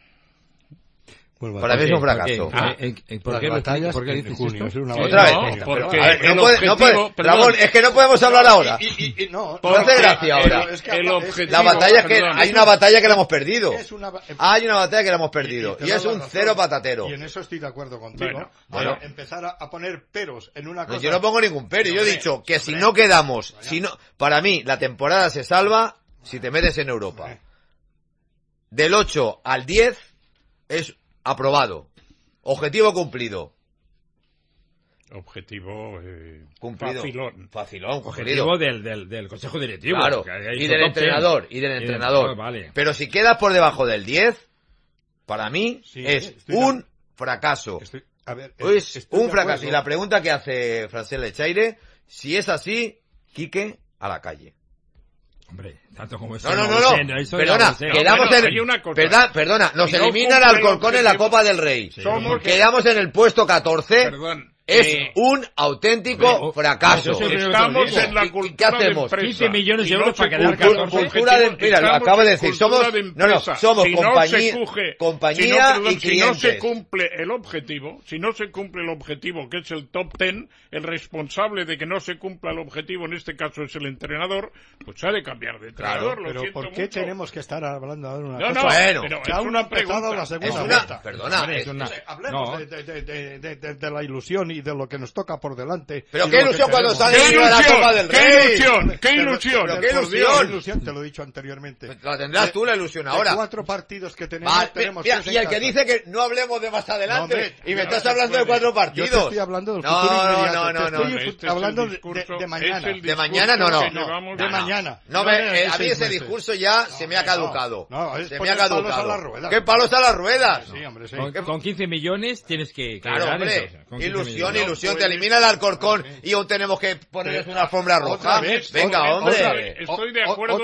Pues para mí es un fracaso. ¿Por qué batallas dices junio? esto? Otra vez. Porque no puede, Ramón, es que no podemos hablar ahora. No hace gracia ahora. La batalla es que hay una batalla que la hemos perdido. Hay una batalla que la hemos perdido. Y es un 0 patatero. Y en eso estoy de acuerdo contigo. Bueno. Empezar a poner peros en una cosa. Yo no pongo ningún pero. Yo he dicho que si no quedamos, para mí la temporada se salva si te metes en Europa. Del 8 al 10 es aprobado. Objetivo cumplido. Objetivo cumplido. Facilón. Objetivo del Consejo Directivo. Claro. Y del entrenador. Vale. Pero si quedas por debajo del 10, para mí es un fracaso. Es un fracaso. Y la pregunta que hace Francesc Lechaire, si es así, Quique, a la calle. Hombre, tanto como eso. No. Perdona, quedamos perdona, nos elimina el Alcorcón en la Copa del Rey. Quedamos en el puesto 14. Es un auténtico fracaso. Estamos en la cultura ¿Qué hacemos? de 15 millones de euros para quedar 14. Mira, lo acabo de decir. Somos compañía y clientes. Si no se cumple el objetivo, que es el top 10, el responsable de que no se cumpla el objetivo, en este caso es el entrenador, pues ha de cambiar de entrenador. Claro, pero ¿por qué tenemos que estar hablando de una cosa? Bueno, pero que aún no ha empezado la segunda vuelta. Perdona. Hablemos de la ilusión y de lo que nos toca por delante. Pero qué ilusión cuando sale la Copa del Rey. ¡Qué ilusión! ¿Qué ilusión? Te lo he dicho anteriormente. La tendrás tú la ilusión ahora. 4 partidos que tenemos, tenemos mira, y el que dice que no hablemos de más adelante, y me estás hablando de 4 partidos. Yo te estoy hablando del futuro inmediato. No. Estoy hablando de mañana. De mañana no. De mañana. A mí ese discurso ya se me ha caducado. Se me ha caducado. ¿Qué palos a las ruedas? Sí, hombre, sí. Con 15 millones tienes que claro, hombre. Ilusión. Te elimina el Alcorcón y aún tenemos que ponerles una alfombra roja. Venga, hombre. Estoy de acuerdo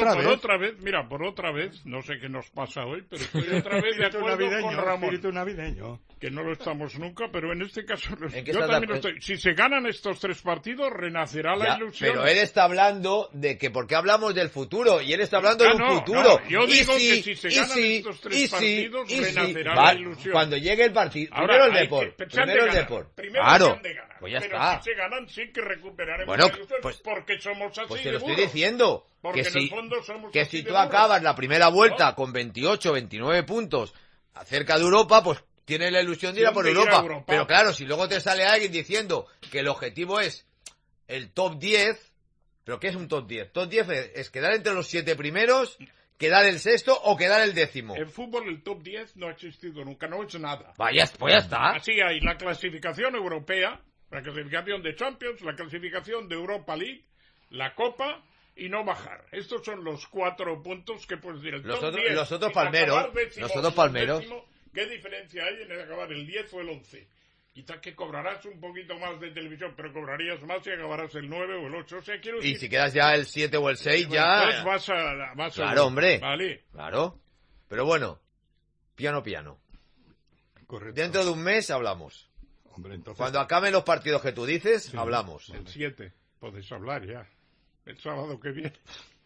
por otra vez, no sé qué nos pasa hoy, pero estoy otra vez de acuerdo con Ramón. Espíritu navideño. que no lo estamos nunca, pero en este caso ¿En qué yo estás también de- estoy. Si se ganan estos 3 partidos, renacerá la Ya, ilusión. pero él está hablando de que porque hablamos del futuro y él está hablando Ah, de un no, futuro. no, yo Y digo si, que si se y ganan si, estos 3 y si, partidos, y si. renacerá Va, la ilusión. cuando llegue el partido, Ahora, primero el hay Depor, que- se han de primero el ganar. Depor. Primero Claro, se han de ganar. pues ya Pero está. si se ganan, sí que recuperaremos Bueno, la ilusión, pues- porque somos así Pues te de lo estoy burros. diciendo. Porque Que en el si, fondo somos que así si de tú burros. acabas la primera vuelta con 28, 29 puntos acerca de Europa, pues tienes la ilusión de ir a por De ir a Europa. Europa. Pero claro, si luego te sale alguien diciendo que el objetivo es el top 10, ¿pero qué es un top 10? Top 10 es quedar entre los 7 primeros, quedar el sexto o quedar el décimo. En fútbol el top 10 no ha existido nunca, no es nada. Vaya, pues ya está. Así hay la clasificación europea, la clasificación de Champions, la clasificación de Europa League, la Copa y no bajar. Estos son los 4 puntos que puedes decir. El Los top otros- 10, los otros sin acabar palmeros, décimo, los otros sin palmeros. décimo, ¿qué diferencia hay en acabar el 10 o el 11? Quizás que cobrarás un poquito más de televisión, pero cobrarías más si acabarás el 9 o el 8. O sea, quiero Y decir, si quedas ya el 7 o el 6, pues ya... vas a Claro, hombre. Vale. Claro. Pero bueno, piano. Correcto. Dentro de un mes hablamos. Hombre, entonces... Cuando acaben los partidos que tú dices, Sí. hablamos. El 7, podéis hablar ya. El sábado que viene.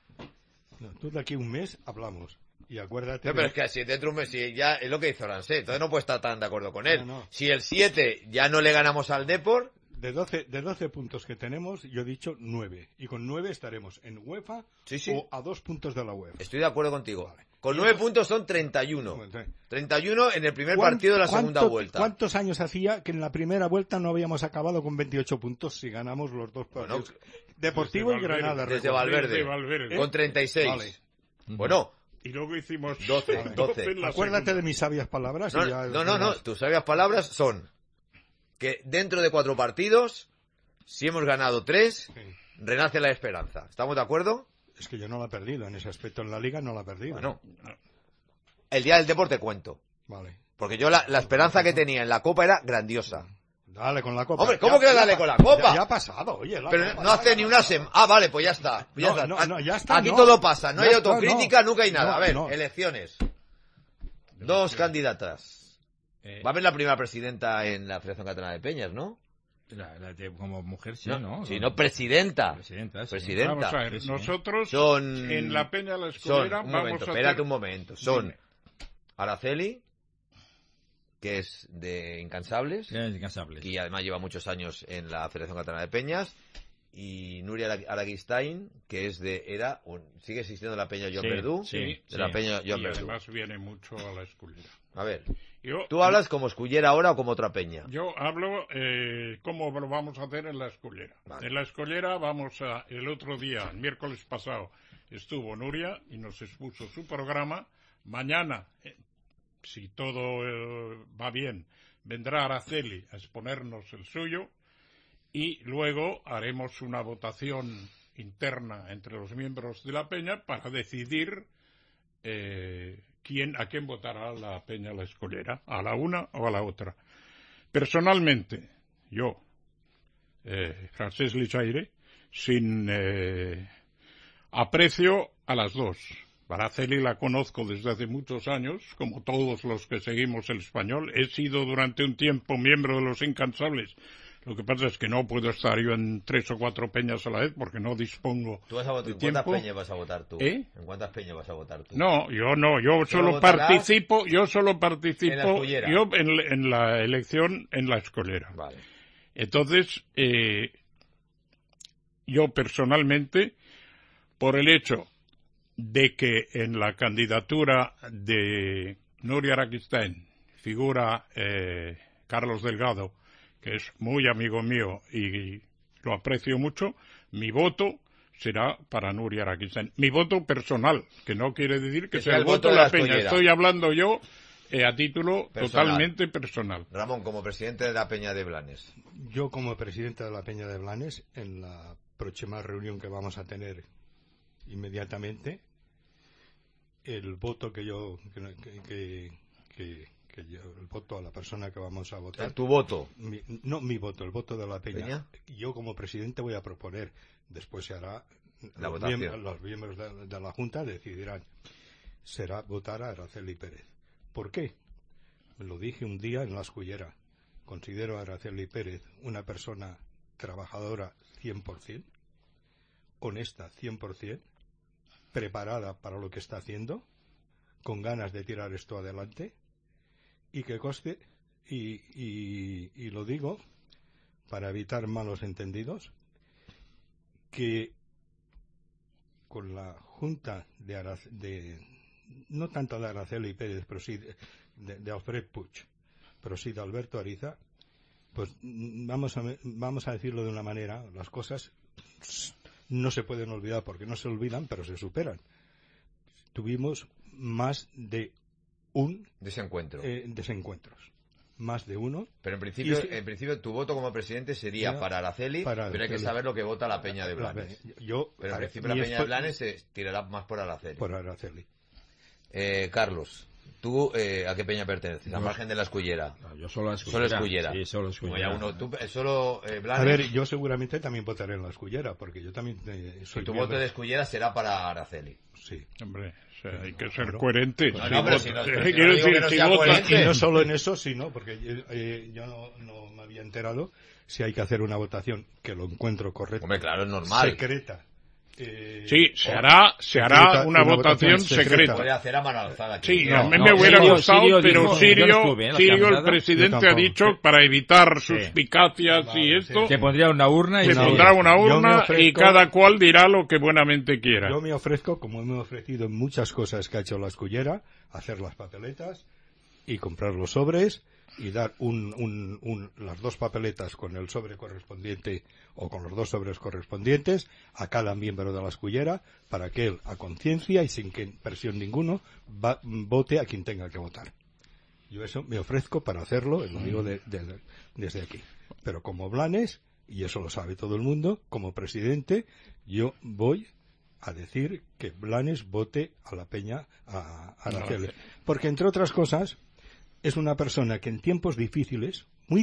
No, tú de aquí a un mes hablamos. Y acuérdate... No, pero es que si dentro de un mes, si ya es lo que dice Orancé, entonces no puedo estar tan de acuerdo con él. No. Si el 7 ya no le ganamos al Depor, De 12 puntos que tenemos, yo he dicho 9. Y con 9 estaremos en UEFA Sí, sí. o a 2 puntos de la UEFA. estoy de acuerdo contigo. Vale. Con Y 9 eso- puntos son 31. Bueno, 31 en el primer ¿Cuán- partido de la segunda cuánto- vuelta. ¿Cuántos años hacía que en la primera vuelta no habíamos acabado con 28 puntos si ganamos los 2 Bueno, partidos? Deportivo desde y Granada. Desde recuerdo. Valverde. Desde Valverde. Con 36. Vale. Bueno, Y luego hicimos 12, 12. en la Acuérdate segunda. de mis sabias palabras. y ya no. Tus sabias palabras son que dentro de 4 partidos, si hemos ganado 3, Sí. renace la esperanza. ¿Estamos de acuerdo? Es que yo no la he perdido. En ese aspecto en la liga no la he perdido. Bueno, el día del deporte cuento. Vale. Porque yo la esperanza que tenía en la Copa era grandiosa. Dale con la copa. Hombre, ¿cómo que dale con la copa? Ya ha pasado, oye. la Pero copa, no hace ni una semana. Ah, vale, pues ya está. Ya está. ya está. Aquí no. todo pasa, no Ya hay está, autocrítica, no. nunca hay nada. No, A ver, no. elecciones. 2 candidatas. Va a haber la primera presidenta en la Federación Catalana de Peñas, ¿no? Como mujer, sí, ¿no? Sí, no, presidenta. Presidenta, sí. Presidenta. Vamos a ver, Sí. nosotros Son... en la Peña La Son, Escolera un vamos momento, a espérate hacer... un momento. Son Dime. Araceli, que es de Incansables, Incansables. que además lleva muchos años en la Federación Catalana de Peñas, y Nuria Araguistain, que es sigue existiendo la Peña Joan Sí, Verdú, sí, de la Peña Y Joan Verdú. además viene mucho a la escuela. A ver, Yo, ¿tú hablas como escullera ahora o como otra peña? Yo hablo cómo lo vamos a hacer en la escuela. Vale. En la escuela el otro día, el miércoles pasado, estuvo Nuria y nos expuso su programa. Mañana, si todo va bien, vendrá Araceli a exponernos el suyo y luego haremos una votación interna entre los miembros de la peña para decidir a quién votará la Peña La Escolera, a la una o a la otra. Personalmente, yo, Francesc Lichaire, sin aprecio a las dos. Araceli la conozco desde hace muchos años, como todos los que seguimos el español. He sido durante un tiempo miembro de los Incansables. Lo que pasa es que no puedo estar yo en 3 o 4 peñas a la vez porque no dispongo ¿Tú vas a votar? de ¿En cuántas tiempo. peñas vas a votar tú? ¿Eh? ¿En cuántas peñas vas a votar tú? No, yo solo votarás? participo, En la yo escullera. en la elección en la escolera. Vale. Entonces, yo personalmente, por el hecho de que en la candidatura de Nuria Araquistain figura Carlos Delgado, que es muy amigo mío y lo aprecio mucho, mi voto será para Nuria Araquistain. Mi voto personal, que no quiere decir que sea el voto de la Peña. escullera. Estoy hablando yo a título Personal. totalmente personal. Ramón, como presidente de la Peña de Blanes. Yo, como presidente de la Peña de Blanes, en la próxima reunión que vamos a tener inmediatamente, el voto que yo el voto a la persona que vamos a votar. ¿Tu voto? No mi voto, el voto de la Peña. ¿Peña? Yo, como presidente, voy a proponer. Después se hará. La los votación. los miembros de la Junta decidirán. Será votar a Araceli Pérez. ¿Por qué? lo dije un día en la Escullera, considero a Araceli Pérez una persona trabajadora 100%, honesta 100%, preparada para lo que está haciendo, con ganas de tirar esto adelante, y que conste, y lo digo para evitar malos entendidos, que con la junta no tanto de Araceli Pérez, pero sí de Alfred Puig, pero sí de Alberto Ariza, pues vamos a decirlo de una manera, las cosas no se pueden olvidar porque no se olvidan, pero se superan. Tuvimos más de un desencuentros. Más de uno. Pero en principio tu voto como presidente sería para Araceli, pero hay que saber lo que vota la Peña de Blanes. Pero en principio la Peña de Blanes se tirará más por Araceli. Por Araceli. Carlos, ¿tú a qué peña perteneces? ¿Al margen de la Escullera? No, yo solo a Solo Escullera. Sí, solo Escullera. Solo Blanes. A ver, yo seguramente también votaré en la Escullera, porque yo también soy... Y tu voto de Escullera será para Araceli. Sí. Hombre, o sea, hay que ser coherente. Y no solo en eso, sino porque yo no me había enterado si hay que hacer una votación, que lo encuentro correcto. Hombre, claro, es normal. Secreta. Sí, se hará una votación secreta. Puede hacer a mano alzada. Sí, a mí me hubiera gustado, pero Sirio, el presidente, ha dicho, para evitar suspicacias y esto, que pondría una urna y pondrá una urna y cada cual dirá lo que buenamente quiera. Yo me ofrezco, como me he ofrecido en muchas cosas que ha hecho la Escullera, hacer las papeletas y comprar los sobres y dar las dos papeletas con el sobre correspondiente o con los dos sobres correspondientes a cada miembro de la Escullera para que él, a conciencia y sin que presión ninguno, vote a quien tenga que votar. Yo eso me ofrezco para hacerlo, lo digo desde aquí. Pero como Blanes, y eso lo sabe todo el mundo, como presidente, yo voy a decir que Blanes vote a la Peña, a Araceli. Porque, entre otras cosas, es una persona que en tiempos difíciles,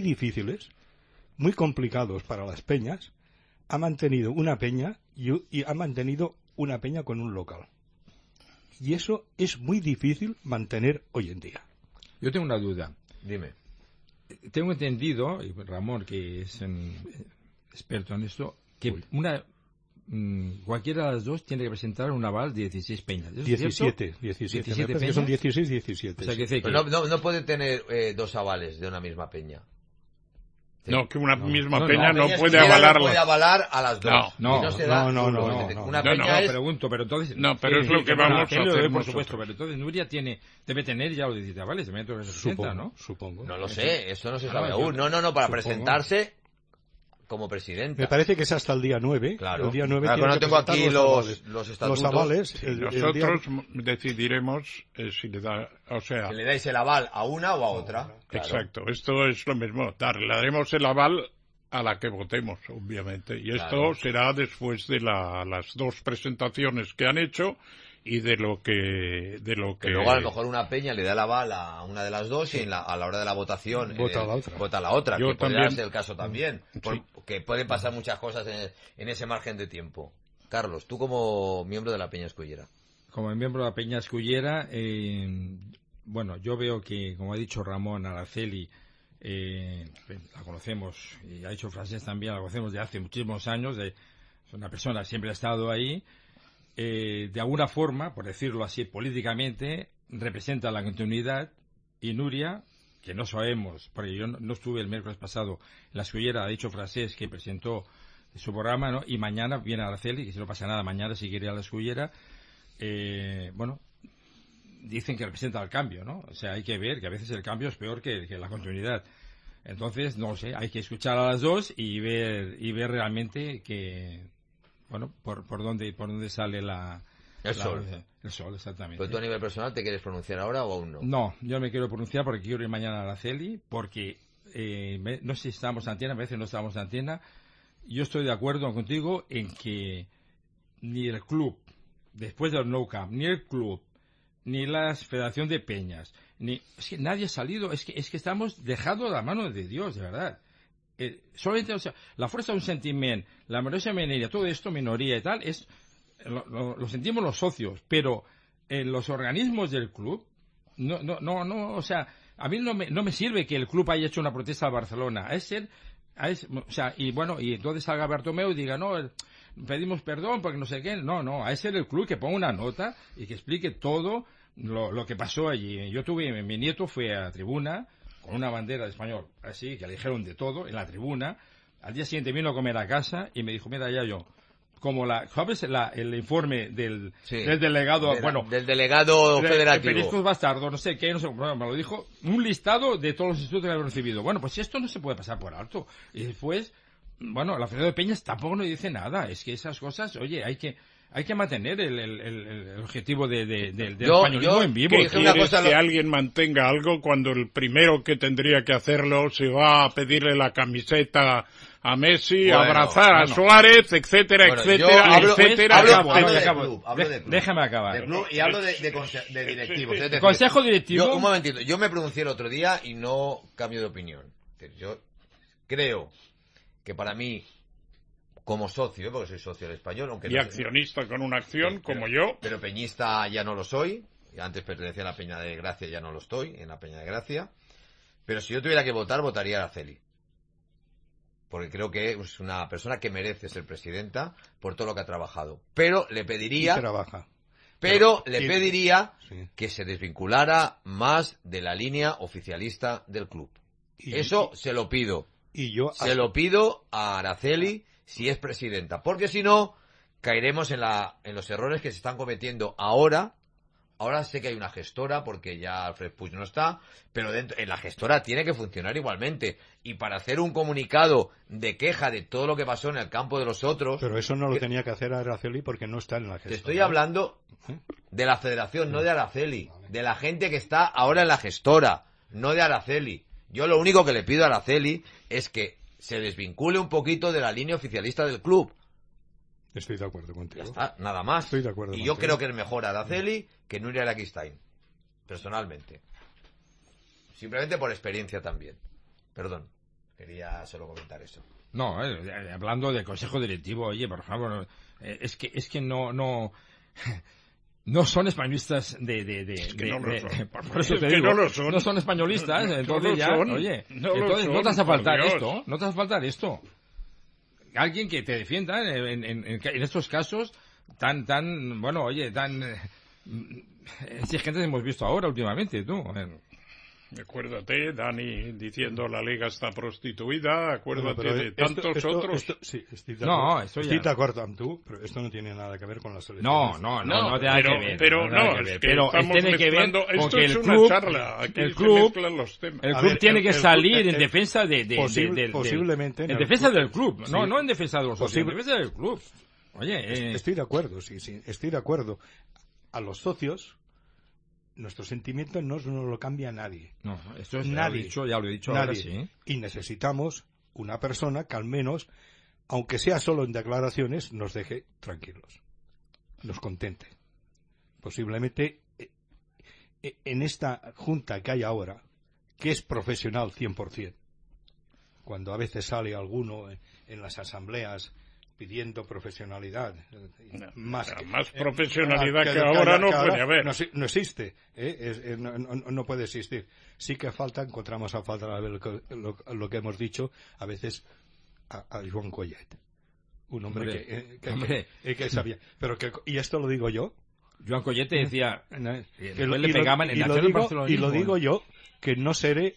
muy complicados para las peñas, ha mantenido una peña y ha mantenido una peña con un local. Y eso es muy difícil mantener hoy en día. Yo tengo una duda. Dime. Tengo entendido, y Ramón, que es experto en esto, que cualquiera de las dos tiene que presentar un aval de 16 peñas. 17 peñas. Son 16, 17. O sea, que pero no puede tener dos avales de una misma peña. Sí. No, que una misma peña no puede avalarla. No puede avalar a las dos. No. Una peña es... pregunto, pero entonces... No, pero es lo que vamos a hacer. Por supuesto, pero entonces Nuria debe tener ya los 17 avales, Supongo. No lo sé, eso no se sabe aún. No, para presentarse como presidente. Me parece que es hasta el día 9. Claro. El día 9 claro, no tengo aquí los estatutos. Los avales. Nosotros decidiremos si le da, o sea... ¿Le dais el aval a una o a otra? Claro. Exacto, esto es lo mismo. Le daremos el aval a la que votemos, obviamente. Y esto será después de las dos presentaciones que han hecho y de lo que luego a lo mejor una peña le da la bala a una de las dos y a la hora de la votación vota a la otra, Yo que también, podría ser el caso también, que pueden pasar muchas cosas en ese margen de tiempo. Carlos, tú como miembro de la Peña Escullera. Como miembro de la Peña Escullera, bueno, yo veo que, como ha dicho Ramón, Araceli, la conocemos, y ha dicho Francés también, la conocemos de hace muchísimos años, es una persona que siempre ha estado ahí. De alguna forma, por decirlo así políticamente, representa la continuidad, y Nuria, que no sabemos, porque yo no estuve el miércoles pasado en la Escullera, ha dicho Francés que presentó su programa, ¿no? Y mañana viene Araceli, que si no pasa nada, mañana si quiere ir a la Escullera, bueno, dicen que representa el cambio, ¿no? O sea, hay que ver que a veces el cambio es peor que la continuidad. Entonces, no sé, hay que escuchar a las dos y ver realmente que... Bueno, por dónde sale el sol. El sol, exactamente. ¿Pero tú a nivel personal te quieres pronunciar ahora o aún no? No, yo me quiero pronunciar porque quiero ir mañana a Araceli, porque no sé si estamos en antena, a veces no estamos en antena. Yo estoy de acuerdo contigo en que ni el club, después del Nou Camp, ni el club, ni la Federación de Peñas, es que nadie ha salido, es que estamos dejados de la mano de Dios, de verdad. Solamente, o sea, la fuerza de un sentimiento, la minoría, todo esto, minoría y tal, lo sentimos los socios, pero en los organismos del club o sea, a mí no me sirve que el club haya hecho una protesta al Barcelona. O sea, y entonces salga Bartomeu y diga, no, pedimos perdón porque no sé qué. No, a ser el club que ponga una nota y que explique todo lo que pasó allí. Mi nieto fue a la tribuna con una bandera de Español, así, que le dijeron de todo en la tribuna. Al día siguiente vino a comer a casa y me dijo, mira, Yayo, como ¿sabes el informe del delegado, del delegado federativo? Periscos Bastardo, no sé qué, me lo dijo, un listado de todos los institutos que habían recibido. Bueno, pues esto no se puede pasar por alto. Y después, la Federación de Peñas tampoco nos dice nada. Es que esas cosas, oye, hay que mantener el objetivo del españolismo en vivo. ¿Qué quieres que alguien mantenga algo cuando el primero que tendría que hacerlo se va a pedirle la camiseta a Messi, abrazar a Suárez, etcétera, Déjame acabar. De club, y hablo de directivos. Es decir, Consejo directivo. Un momentito, yo me pronuncié el otro día y no cambio de opinión. Yo creo que para mí, como socio, porque soy socio del Español, aunque y accionista con una acción, como yo. Pero peñista ya no lo soy. Antes pertenecía a la Peña de Gracia, ya no lo estoy, en la Peña de Gracia. Pero si yo tuviera que votar, votaría a Araceli. Porque creo que es una persona que merece ser presidenta por todo lo que ha trabajado. Pero le pediría... pediría que se desvinculara más de la línea oficialista del club. Eso se lo pido. Se lo pido a Araceli si es presidenta. Porque si no, caeremos en los errores que se están cometiendo ahora. Ahora sé que hay una gestora, porque ya Alfred Puig no está, pero en la gestora tiene que funcionar igualmente. Y para hacer un comunicado de queja de todo lo que pasó en el campo de los otros... Pero eso no lo tenía que hacer Araceli porque no está en la gestora. Te estoy hablando de la federación, no de Araceli. De la gente que está ahora en la gestora, no de Araceli. Yo lo único que le pido a Araceli es que se desvincule un poquito de la línea oficialista del club. Estoy de acuerdo contigo. Ya está, nada más. Estoy de acuerdo yo creo que es mejor Araceli que Nuria Araquistain, personalmente. Simplemente por experiencia también. Perdón, quería solo comentar eso. No, hablando del consejo directivo, oye, por favor, es que no son españolistas por eso te digo, no son españolistas, entonces ya, oye, entonces no te hace faltar esto, no te hace faltar esto. Alguien que te defienda en estos casos tan exigentes hemos visto ahora últimamente, tú. Acuérdate, Dani diciendo la liga está prostituida, acuérdate de tantos otros. Sí, estoy de acuerdo con tú, pero esto no tiene nada que ver con la selección. No tiene que ver. Pero tiene que ver con que el club, charla, el club tiene que salir en defensa posiblemente en defensa del club, no en defensa de los socios, en defensa del club. Oye, estoy de acuerdo, sí, estoy de acuerdo. A los socios nuestro sentimiento no nos lo cambia nadie. No, esto es nadie, ya lo he dicho ahora sí. Y necesitamos una persona que al menos, aunque sea solo en declaraciones, nos deje tranquilos, nos contente. Posiblemente en esta junta que hay ahora, que es profesional 100%, cuando a veces sale alguno en las asambleas pidiendo profesionalidad, más profesionalidad que ahora no puede haber. No existe, no puede existir. Sí que encontramos a falta lo que hemos dicho a veces a Joan Collet, un hombre que sabía, pero y esto lo digo yo. Joan Collet decía que le pegaban en y lo digo yo, que no seré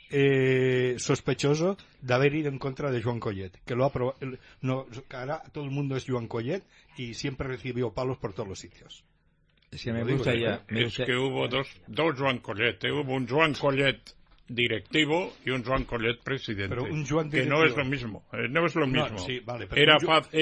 sospechoso de haber ido en contra de Joan Collet, que lo ha probado. Ahora todo el mundo es Joan Collet y siempre recibió palos por todos los sitios. Es que me gustaría. Es que hubo dos Joan Collet. Hubo un Joan Collet directivo y un Joan Collet presidente. Pero un Joan que no es lo mismo. No es lo mismo. Sí, vale, pero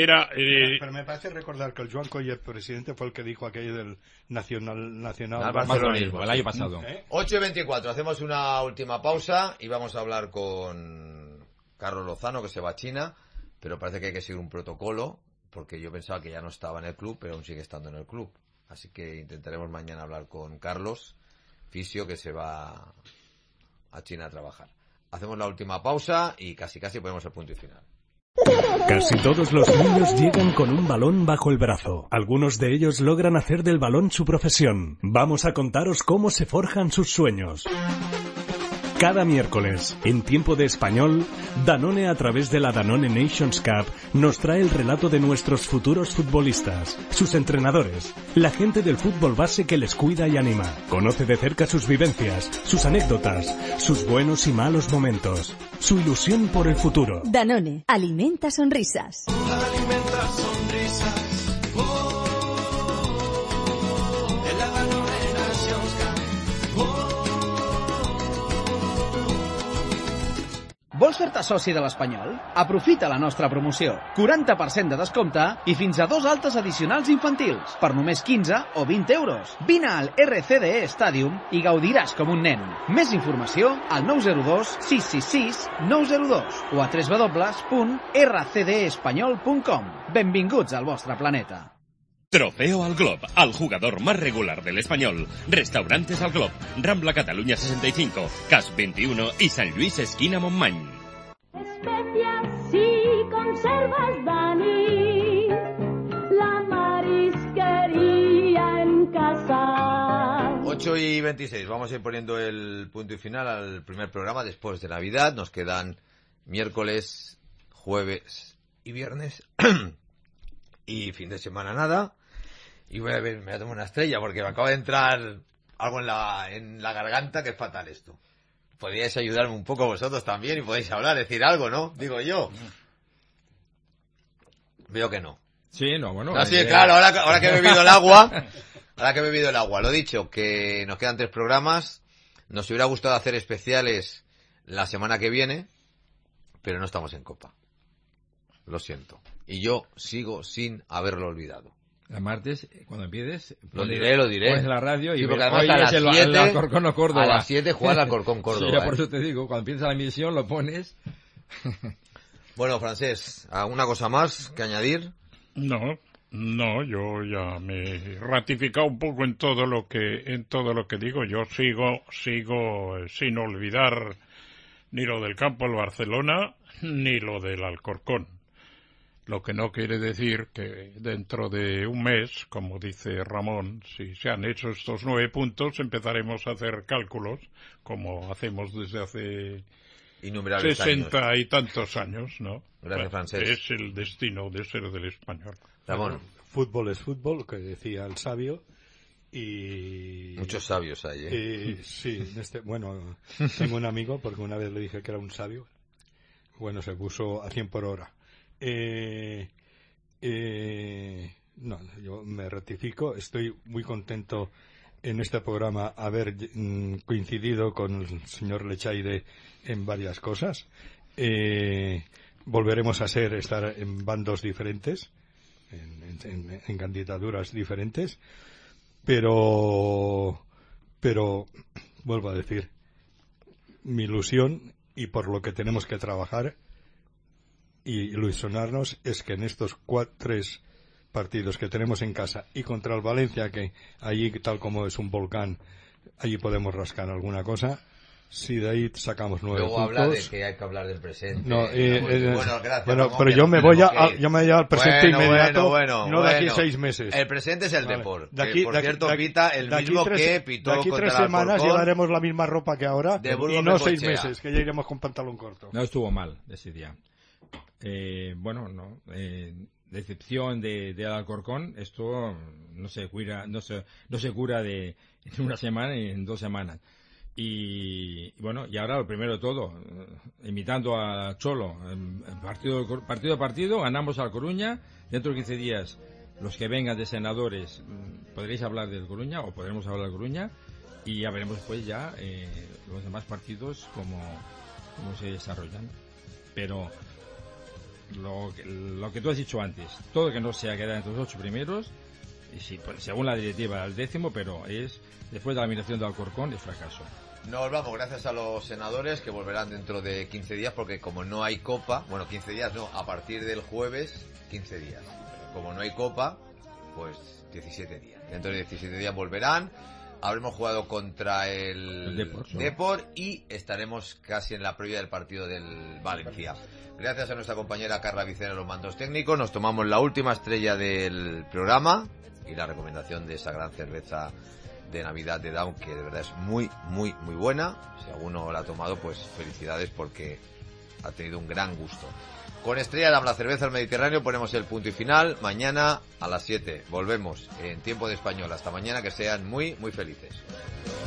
me parece recordar que el Joan Collet presidente fue el que dijo aquello del nacional barcelonismo el año pasado. 8:24, hacemos una última pausa y vamos a hablar con Carlos Lozano, que se va a China, pero parece que hay que seguir un protocolo, porque yo pensaba que ya no estaba en el club, pero aún sigue estando en el club. Así que intentaremos mañana hablar con Carlos, fisio, que se va a China a trabajar. Hacemos la última pausa y casi ponemos el punto y final. Casi todos los niños llegan con un balón bajo el brazo. Algunos de ellos logran hacer del balón su profesión. Vamos a contaros cómo se forjan sus sueños. Cada miércoles, en Tiempo de Español, Danone, a través de la Danone Nations Cup, nos trae el relato de nuestros futuros futbolistas, sus entrenadores, la gente del fútbol base que les cuida y anima. Conoce de cerca sus vivencias, sus anécdotas, sus buenos y malos momentos, su ilusión por el futuro. Danone, alimenta sonrisas. Alimenta sonrisas. En la Danone Nations Cup. Vols fer-te soci de l'Espanyol? Aprofita la nostra promoció. 40% de descompte i fins a 2 altes addicionals infantils per només 15 o 20 euros. Vine al RCDE Stadium i gaudiràs com un nen. Més informació al 902 666 902 o a www.rcdeespanyol.com. Benvinguts al vostre planeta. Trofeo al Glob, al jugador más regular del Español. Restaurantes al Glob, Rambla Cataluña 65, CAS 21 y San Luis esquina Montmany. Especias y conservas, Dani, la marisquería en casa. 8:26, vamos a ir poniendo el punto y final al primer programa después de Navidad. Nos quedan miércoles, jueves y viernes y fin de semana nada. Y me voy a tomar una estrella porque me acaba de entrar algo en la garganta que es fatal esto. Podríais ayudarme un poco vosotros también y podéis hablar, decir algo, ¿no? Digo yo. Veo que no. Sí, no, bueno. No, sí, claro, ahora que he bebido el agua, lo dicho, que nos quedan 3 programas. Nos hubiera gustado hacer especiales la semana que viene, pero no estamos en Copa. Lo siento. Y yo sigo sin haberlo olvidado. El martes, cuando empieces... Lo diré. Pones la radio y... Sí, porque además a las 7... el Alcorcón o Córdoba. A las 7 juega el Alcorcón Córdoba. Sí, por eso te digo, cuando empieza la emisión lo pones... Bueno, Francés, ¿alguna cosa más que añadir? No, yo ya me he ratificado un poco en todo lo que digo. Yo sigo sin olvidar ni lo del campo del Barcelona ni lo del Alcorcón. Lo que no quiere decir que dentro de un mes, como dice Ramón, si se han hecho estos 9 puntos, empezaremos a hacer cálculos, como hacemos desde hace innumerables 60 años. Y tantos años, ¿no? Gracias, Francés. Es el destino de ser del Español. Ramón. Fútbol es fútbol, que decía el sabio. Y muchos sabios hay, ¿eh? Sí, bueno, tengo un amigo, porque una vez le dije que era un sabio. Bueno, se puso a 100 por hora. No, yo me ratifico, estoy muy contento en este programa haber coincidido con el señor Lechaide en varias cosas. Volveremos a estar en bandos diferentes, en candidaturas diferentes, pero vuelvo a decir, mi ilusión y por lo que tenemos que trabajar y ilusionarnos es que en estos 3 partidos que tenemos en casa y contra el Valencia, que allí tal como es un volcán, allí podemos rascar alguna cosa. Si de ahí sacamos 9 luego puntos. habla de que hay que hablar del presente. No, bueno, gracias, bueno, pero yo me voy al presente inmediato, no de aquí 6 meses. El presente es el Depor. De aquí, por cierto, pita el mismo que pitó de aquí contra 3 el semanas Alcorcón. llevaremos la misma ropa que ahora y no 6 meses, que ya iremos con pantalón corto. No estuvo mal ese día. Decepción de Alcorcón, esto no se cura de en una semana ni en 2 semanas. Y bueno, y ahora lo primero de todo, imitando a Cholo, partido a partido, ganamos al Coruña. Dentro de 15 días, los que vengan de senadores, podréis hablar del Coruña o podremos hablar del Coruña, y ya veremos después los demás partidos cómo se desarrollan. Pero lo que tú has dicho antes, todo que no sea quedar entre los 8 primeros, y sí, pues, según la directiva el 10º, pero después de la eliminación de Alcorcón es fracaso. Nos vamos, gracias a los senadores que volverán dentro de 15 días, porque como no hay Copa, bueno, 15 días no, a partir del jueves, 15 días. Como no hay Copa, pues 17 días. Dentro de 17 días volverán habremos jugado contra el Depor y estaremos casi en la previa del partido del Valencia. Gracias a nuestra compañera Carla Vicera en los mandos técnicos, nos tomamos la última estrella del programa y la recomendación de esa gran cerveza de Navidad de Daun, que de verdad es muy, muy, muy buena. Si alguno la ha tomado, pues felicidades porque ha tenido un gran gusto. Con Estrella Damm, la cerveza del Mediterráneo, ponemos el punto y final. Mañana a las 7 volvemos en tiempo de español. Hasta mañana, que sean muy, muy felices.